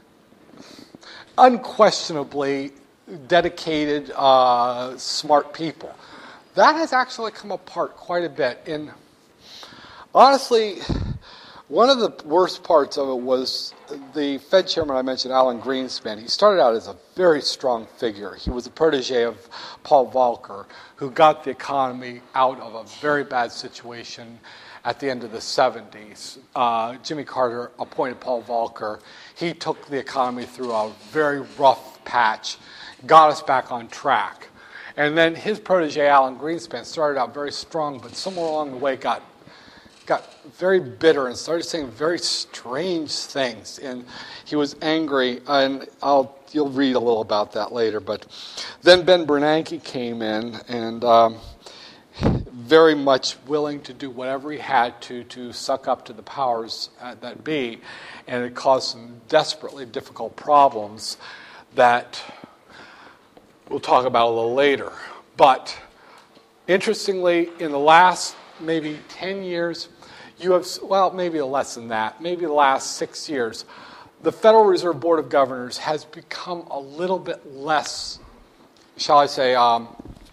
unquestionably dedicated, uh, smart people. That has actually come apart quite a bit. And honestly, one of the worst parts of it was the Fed chairman I mentioned, Alan Greenspan. He started out as a very strong figure. He was a protege of Paul Volcker, who got the economy out of a very bad situation at the end of the seventies. Uh, Jimmy Carter appointed Paul Volcker. He took the economy through a very rough patch, got us back on track. And then his protege, Alan Greenspan, started out very strong, but somewhere along the way got got very bitter and started saying very strange things. And he was angry, and I'll you'll read a little about that later. But then Ben Bernanke came in and um, very much willing to do whatever he had to to suck up to the powers that be, and it caused some desperately difficult problems that we'll talk about a little later. But interestingly, in the last maybe ten years, you have, well, maybe less than that, maybe the last six years, the Federal Reserve Board of Governors has become a little bit less, shall I say, um,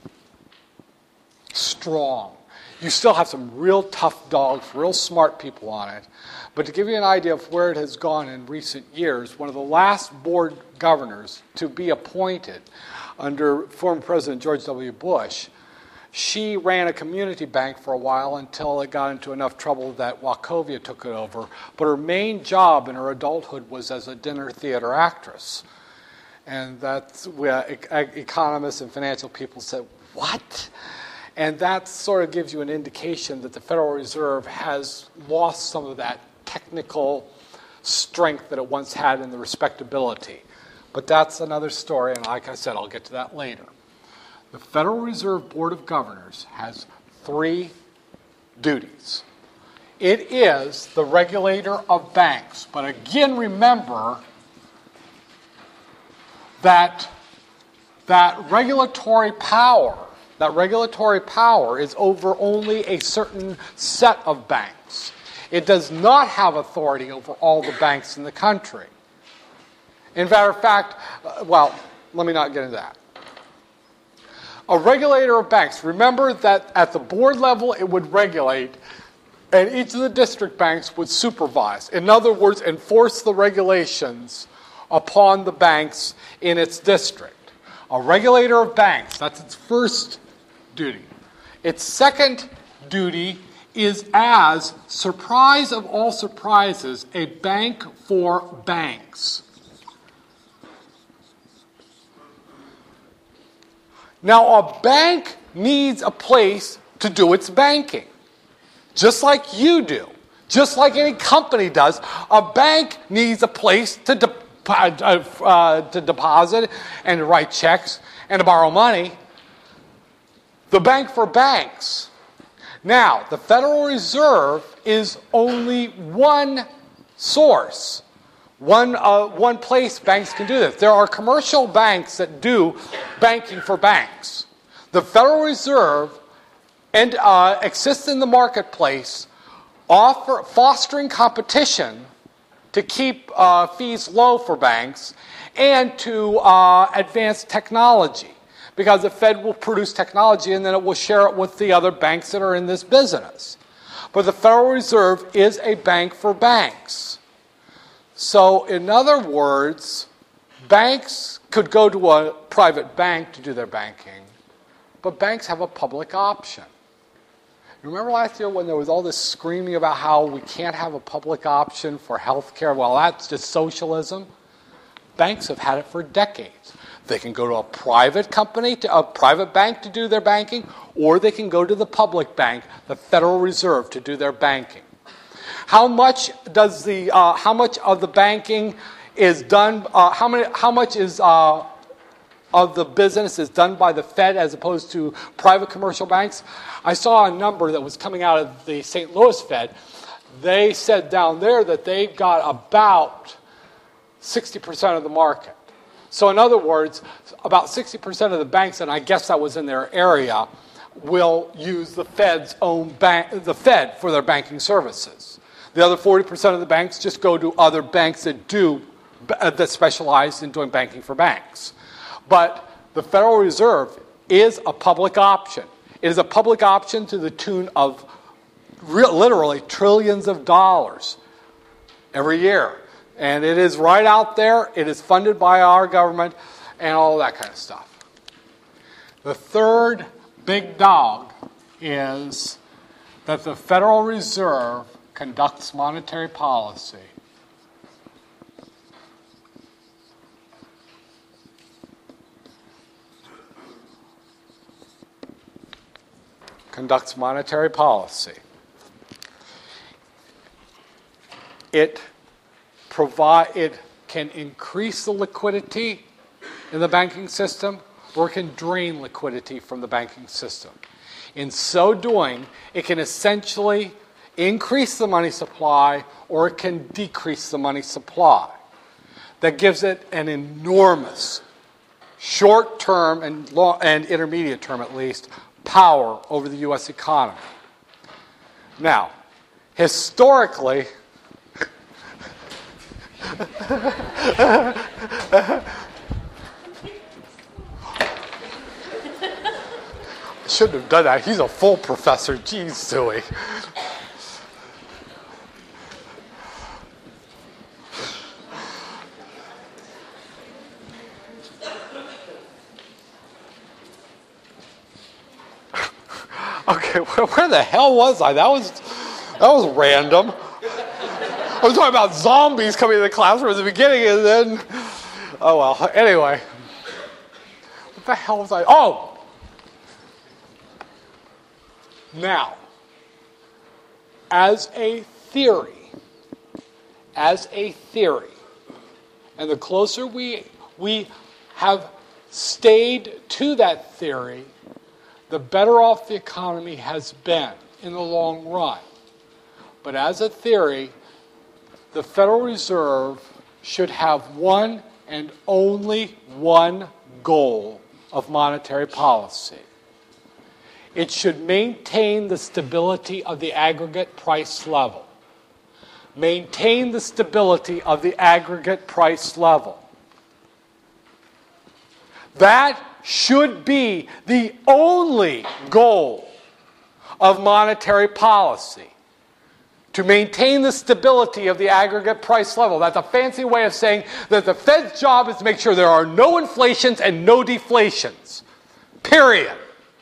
strong. You still have some real tough dogs, real smart people on it. But to give you an idea of where it has gone in recent years, one of the last board governors to be appointed under former President George W. Bush, she ran a community bank for a while until it got into enough trouble that Wachovia took it over. But her main job in her adulthood was as a dinner theater actress. And that's where economists and financial people said, what? And that sort of gives you an indication that the Federal Reserve has lost some of that technical strength that it once had in the respectability. But that's another story, and like I said, I'll get to that later. The Federal Reserve Board of Governors has three duties. It is the regulator of banks. But again, remember that that regulatory power, that regulatory power is over only a certain set of banks. It does not have authority over all the banks in the country. In matter of fact, uh, well, let me not get into that. A regulator of banks, remember that at the board level it would regulate, and each of the district banks would supervise. In other words, enforce the regulations upon the banks in its district. A regulator of banks, that's its first duty. Its second duty is as, surprise of all surprises, a bank for banks. Now, a bank needs a place to do its banking, just like you do, just like any company does. A bank needs a place to, de- uh, to deposit and to write checks and to borrow money. The bank for banks. Now, the Federal Reserve is only one source. One, uh, one place banks can do this. There are commercial banks that do banking for banks. The Federal Reserve and, uh, exists in the marketplace, offer, fostering competition to keep uh, fees low for banks and to uh, advance technology. Because the Fed will produce technology and then it will share it with the other banks that are in this business. But the Federal Reserve is a bank for banks. So, in other words, banks could go to a private bank to do their banking, but banks have a public option. Remember last year when there was all this screaming about how we can't have a public option for health care? Well, that's just socialism. Banks have had it for decades. They can go to a private company, to a private bank to do their banking, or they can go to the public bank, the Federal Reserve, to do their banking. How much does the uh, how much of the banking is done? Uh, how many? How much is uh, of the business is done by the Fed as opposed to private commercial banks? I saw a number that was coming out of the Saint Louis Fed. They said down there that they got about sixty percent of the market. So in other words, about sixty percent of the banks, and I guess that was in their area, will use the Fed's own bank, the Fed for their banking services. The other forty percent of the banks just go to other banks that do that specialize in doing banking for banks. But the Federal Reserve is a public option. It is a public option to the tune of re- literally trillions of dollars every year. And it is right out there. It is funded by our government and all that kind of stuff. The third big dog is that the Federal Reserve conducts monetary policy. Conducts monetary policy. It provide it can increase the liquidity in the banking system, or it can drain liquidity from the banking system. In so doing, it can essentially increase the money supply, or it can decrease the money supply. That gives it an enormous short-term and long, and intermediate term at least, power over the U S economy. Now, historically, shouldn't have done that. He's a full professor. Geez, Suey. Okay, where, where the hell was I? That was that was random. I was talking about zombies coming into the classroom at the beginning, and then, oh well. Anyway, what the hell was I? Oh, now, as a theory, as a theory, and the closer we we have stayed to that theory, the better off the economy has been in the long run. But as a theory, the Federal Reserve should have one and only one goal of monetary policy. It should maintain the stability of the aggregate price level. Maintain the stability of the aggregate price level. That should be the only goal of monetary policy. To maintain the stability of the aggregate price level. That's a fancy way of saying that the Fed's job is to make sure there are no inflations and no deflations. Period.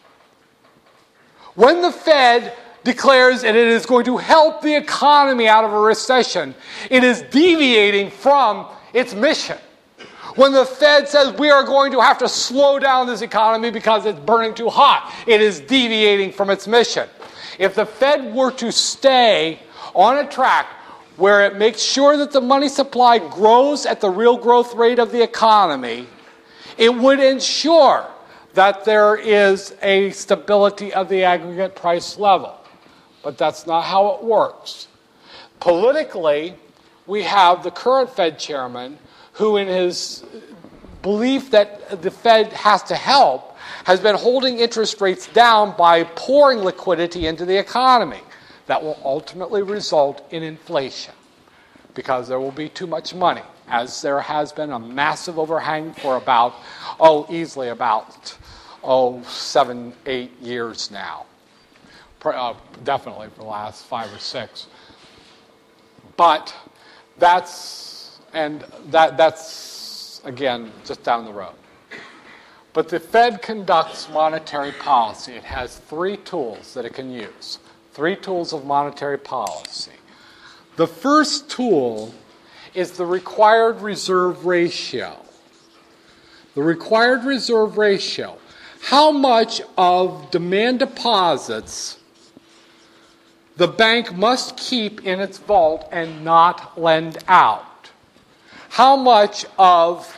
When the Fed declares that it is going to help the economy out of a recession, it is deviating from its mission. When the Fed says we are going to have to slow down this economy because it's burning too hot, it is deviating from its mission. If the Fed were to stay on a track where it makes sure that the money supply grows at the real growth rate of the economy, it would ensure that there is a stability of the aggregate price level. But that's not how it works. Politically, we have the current Fed chairman who, in his belief that the Fed has to help, has been holding interest rates down by pouring liquidity into the economy. That will ultimately result in inflation because there will be too much money, as there has been a massive overhang for about, oh, easily about, oh, seven, eight years now. Uh, definitely for the last five or six. But that's, and that that's, again, just down the road. But the Fed conducts monetary policy. It has three tools that it can use. Three tools of monetary policy. The first tool is the required reserve ratio. The required reserve ratio. How much of demand deposits the bank must keep in its vault and not lend out? How much of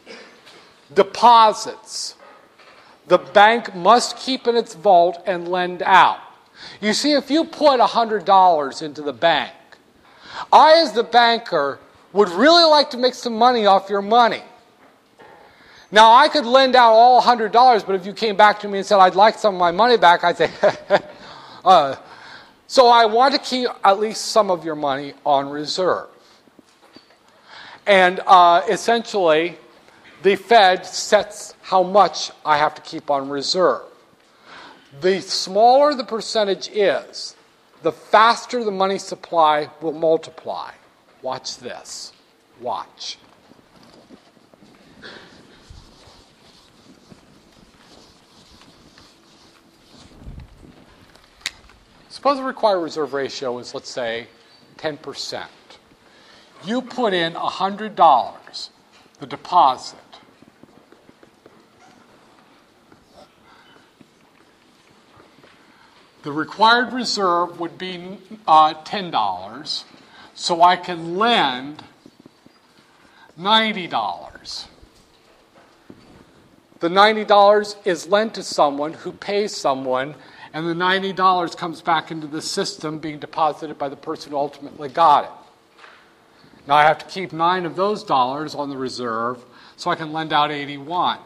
deposits the bank must keep in its vault and lend out? You see, if you put one hundred dollars into the bank, I, as the banker, would really like to make some money off your money. Now, I could lend out all one hundred dollars, but if you came back to me and said, I'd like some of my money back, I'd say, uh, so I want to keep at least some of your money on reserve. And uh, essentially, the Fed sets how much I have to keep on reserve. The smaller the percentage is, the faster the money supply will multiply. Watch this. Watch. Suppose the required reserve ratio is, let's say, ten percent. You put in one hundred dollars, the deposit. The required reserve would be uh, ten dollars, so I can lend ninety dollars. The ninety dollars is lent to someone who pays someone, and the ninety dollars comes back into the system being deposited by the person who ultimately got it. Now I have to keep nine of those dollars on the reserve so I can lend out eighty-one.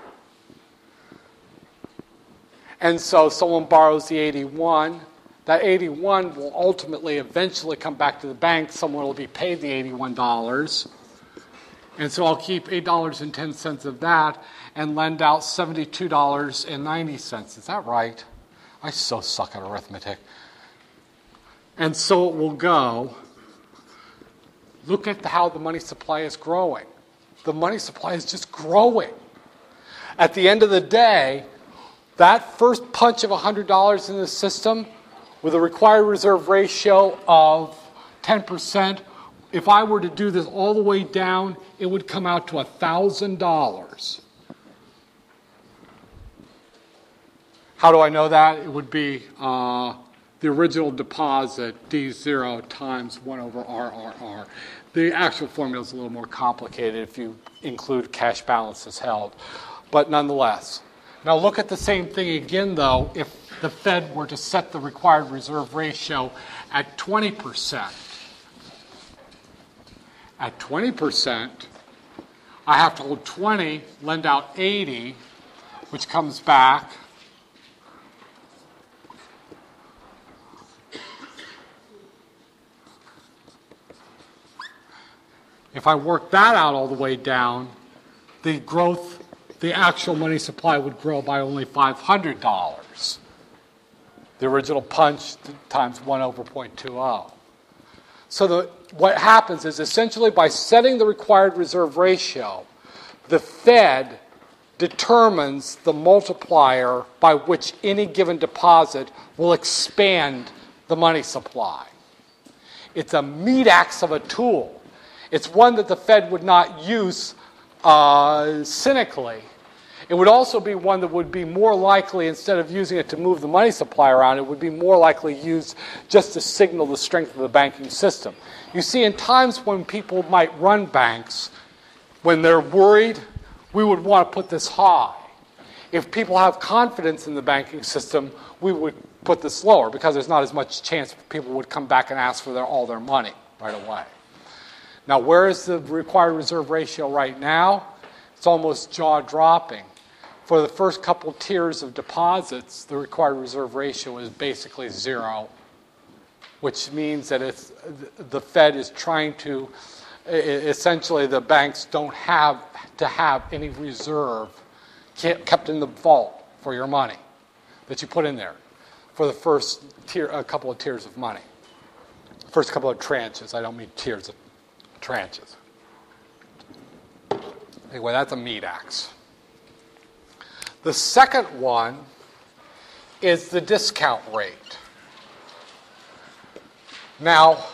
And so someone borrows the eighty-one. That eighty-one will ultimately eventually come back to the bank. Someone will be paid the eighty-one dollars. And so I'll keep eight dollars and ten cents of that and lend out seventy-two dollars and ninety cents. Is that right? I so suck at arithmetic. And so it will go. Look at how the money supply is growing. The money supply is just growing. At the end of the day, that first punch of one hundred dollars in the system with a required reserve ratio of ten percent, if I were to do this all the way down, it would come out to one thousand dollars. How do I know that? It would be uh, the original deposit, D zero times one over R R R. The actual formula is a little more complicated if you include cash balances held. But nonetheless. Now look at the same thing again, though, if the Fed were to set the required reserve ratio at twenty percent. At twenty percent, I have to hold twenty, lend out eighty, which comes back. If I work that out all the way down, the growth, the actual money supply would grow by only five hundred dollars. The original punch times one over zero point two zero. So the, what happens is essentially by setting the required reserve ratio, the Fed determines the multiplier by which any given deposit will expand the money supply. It's a meat axe of a tool. It's one that the Fed would not use uh, cynically. It would also be one that would be more likely, instead of using it to move the money supply around, it would be more likely used just to signal the strength of the banking system. You see, in times when people might run banks, when they're worried, we would want to put this high. If people have confidence in the banking system, we would put this lower because there's not as much chance people would come back and ask for their, all their money right away. Now, where is the required reserve ratio right now? It's almost jaw-dropping. For the first couple tiers of deposits, the required reserve ratio is basically zero, which means that it's, the Fed is trying to, essentially the banks don't have to have any reserve kept in the vault for your money that you put in there for the first tier, a couple of tiers of money. First couple of tranches. I don't mean tiers, of tranches. Anyway, that's a meat axe. The second one is the discount rate. Now,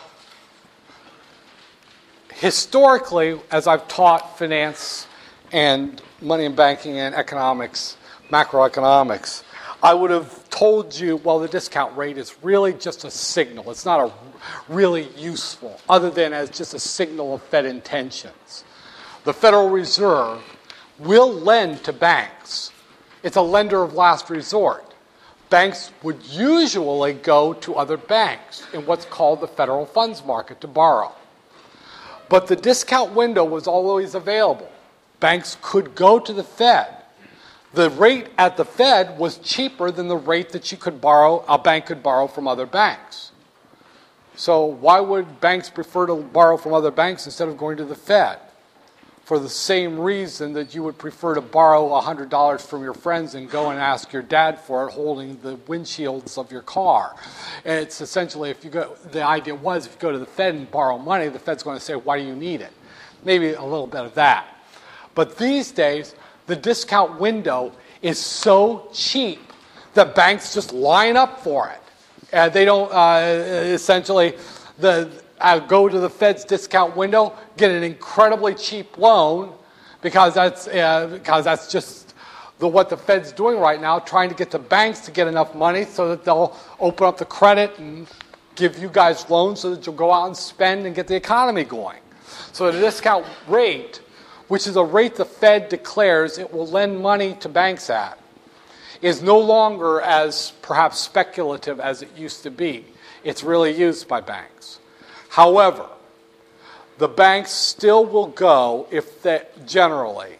historically, as I've taught finance and money and banking and economics, macroeconomics, I would have told you, well, the discount rate is really just a signal. It's not a really useful, other than as just a signal of Fed intentions. The Federal Reserve will lend to banks. It's a lender of last resort. Banks would usually go to other banks in what's called the federal funds market to borrow. But the discount window was always available. Banks could go to the Fed. The rate at the Fed was cheaper than the rate that you could borrow, a bank could borrow from other banks. So why would banks prefer to borrow from other banks instead of going to the Fed? For the same reason that you would prefer to borrow one hundred dollars from your friends and go and ask your dad for it holding the windshields of your car. And it's essentially, if you go, the idea was if you go to the Fed and borrow money, the Fed's going to say, why do you need it? Maybe a little bit of that. But these days, the discount window is so cheap that banks just line up for it. And they don't, uh, essentially, the uh, go to the Fed's discount window, get an incredibly cheap loan, because that's uh, because that's just the, what the Fed's doing right now, trying to get the banks to get enough money so that they'll open up the credit and give you guys loans so that you'll go out and spend and get the economy going. So the discount rate, which is a rate the Fed declares it will lend money to banks at, is no longer as perhaps speculative as it used to be. It's really used by banks. However, the banks still will go, if they, generally,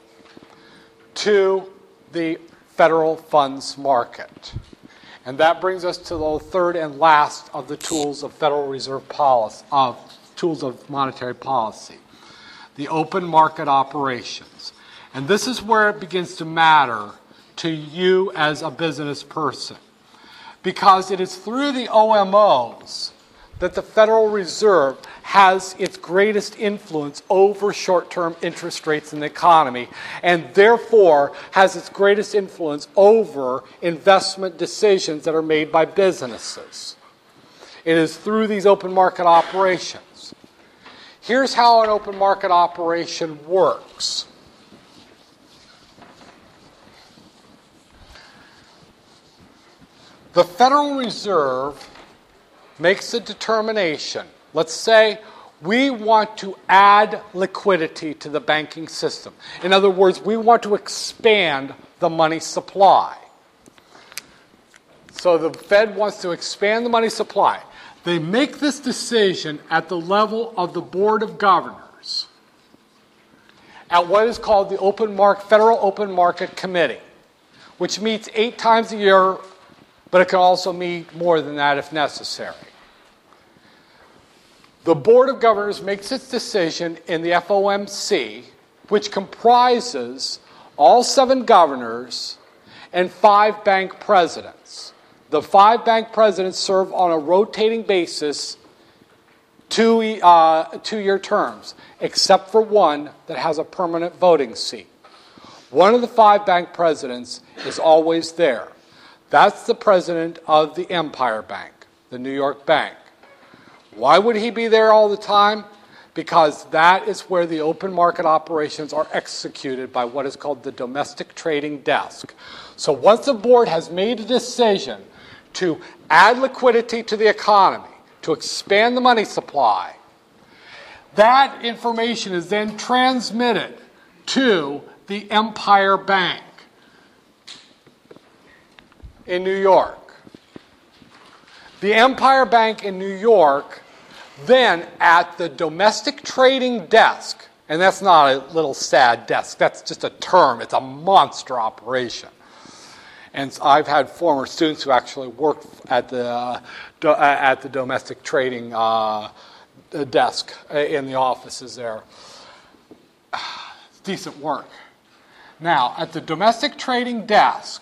to the federal funds market. And that brings us to the third and last of the tools of Federal Reserve policy, of tools of monetary policy. The open market operations. And this is where it begins to matter to you as a business person, because it is through the O M Os that the Federal Reserve has its greatest influence over short-term interest rates in the economy, and therefore has its greatest influence over investment decisions that are made by businesses. It is through these open market operations. Here's how an open market operation works. The Federal Reserve makes a determination. Let's say we want to add liquidity to the banking system. In other words, we want to expand the money supply. So the Fed wants to expand the money supply. They make this decision at the level of the Board of Governors, at what is called the Open Market, Federal Open Market Committee, which meets eight times a year, but it can also meet more than that if necessary. The Board of Governors makes its decision in the F O M C, which comprises all seven governors and five bank presidents. The five bank presidents serve on a rotating basis two, uh, two-year terms, except for one that has a permanent voting seat. One of the five bank presidents is always there. That's the president of the Empire Bank, the New York Bank. Why would he be there all the time? Because that is where the open market operations are executed by what is called the domestic trading desk. So once the board has made a decision to add liquidity to the economy, to expand the money supply, that information is then transmitted to the Empire Bank in New York. The Empire Bank in New York, then at the domestic trading desk, and that's not a little sad desk, that's just a term, it's a monster operation. And I've had former students who actually worked at the, uh, do, uh, at the domestic trading uh, desk in the offices there. It's decent work. Now, at the domestic trading desk,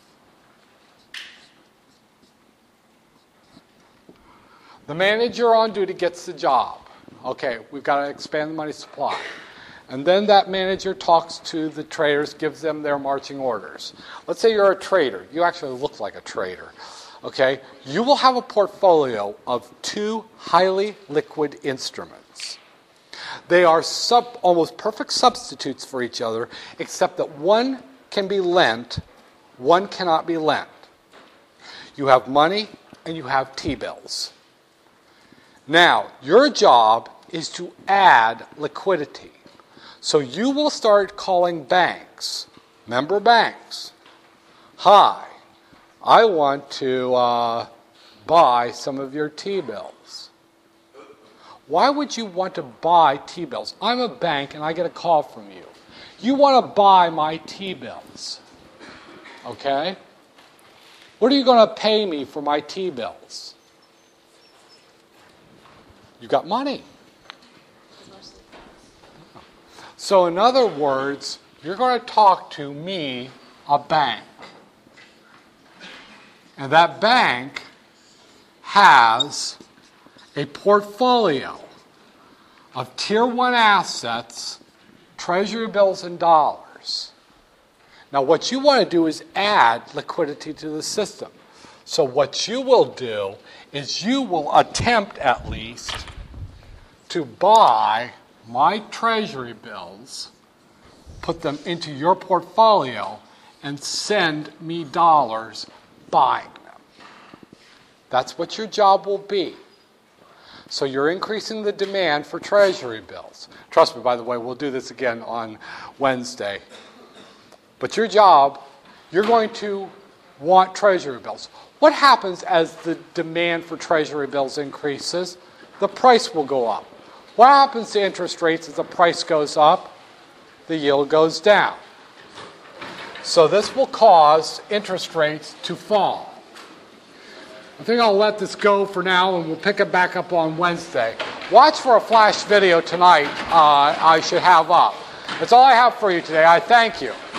the manager on duty gets the job. Okay, we've got to expand the money supply. And then that manager talks to the traders, gives them their marching orders. Let's say you're a trader. You actually look like a trader. Okay? You will have a portfolio of two highly liquid instruments. They are sub, almost perfect substitutes for each other, except that one can be lent, one cannot be lent. You have money and you have T-bills. Now, your job is to add liquidity. So you will start calling banks, member banks. Hi, I want to uh, buy some of your T-bills. Why would you want to buy T-bills? I'm a bank and I get a call from you. You want to buy my T-bills. Okay? What are you going to pay me for my T-bills? You got money. So in other words, you're going to talk to me, a bank. And that bank has a portfolio of tier one assets, treasury bills, and dollars. Now what you want to do is add liquidity to the system. So what you will do is you will attempt at least to buy my treasury bills, put them into your portfolio, and send me dollars buying them. That's what your job will be. So you're increasing the demand for treasury bills. Trust me, by the way, we'll do this again on Wednesday. But your job, you're going to want treasury bills. What happens as the demand for treasury bills increases? The price will go up. What happens to interest rates as the price goes up? The yield goes down. So this will cause interest rates to fall. I think I'll let this go for now, and we'll pick it back up on Wednesday. Watch for a flash video tonight uh, I should have up. That's all I have for you today. I thank you.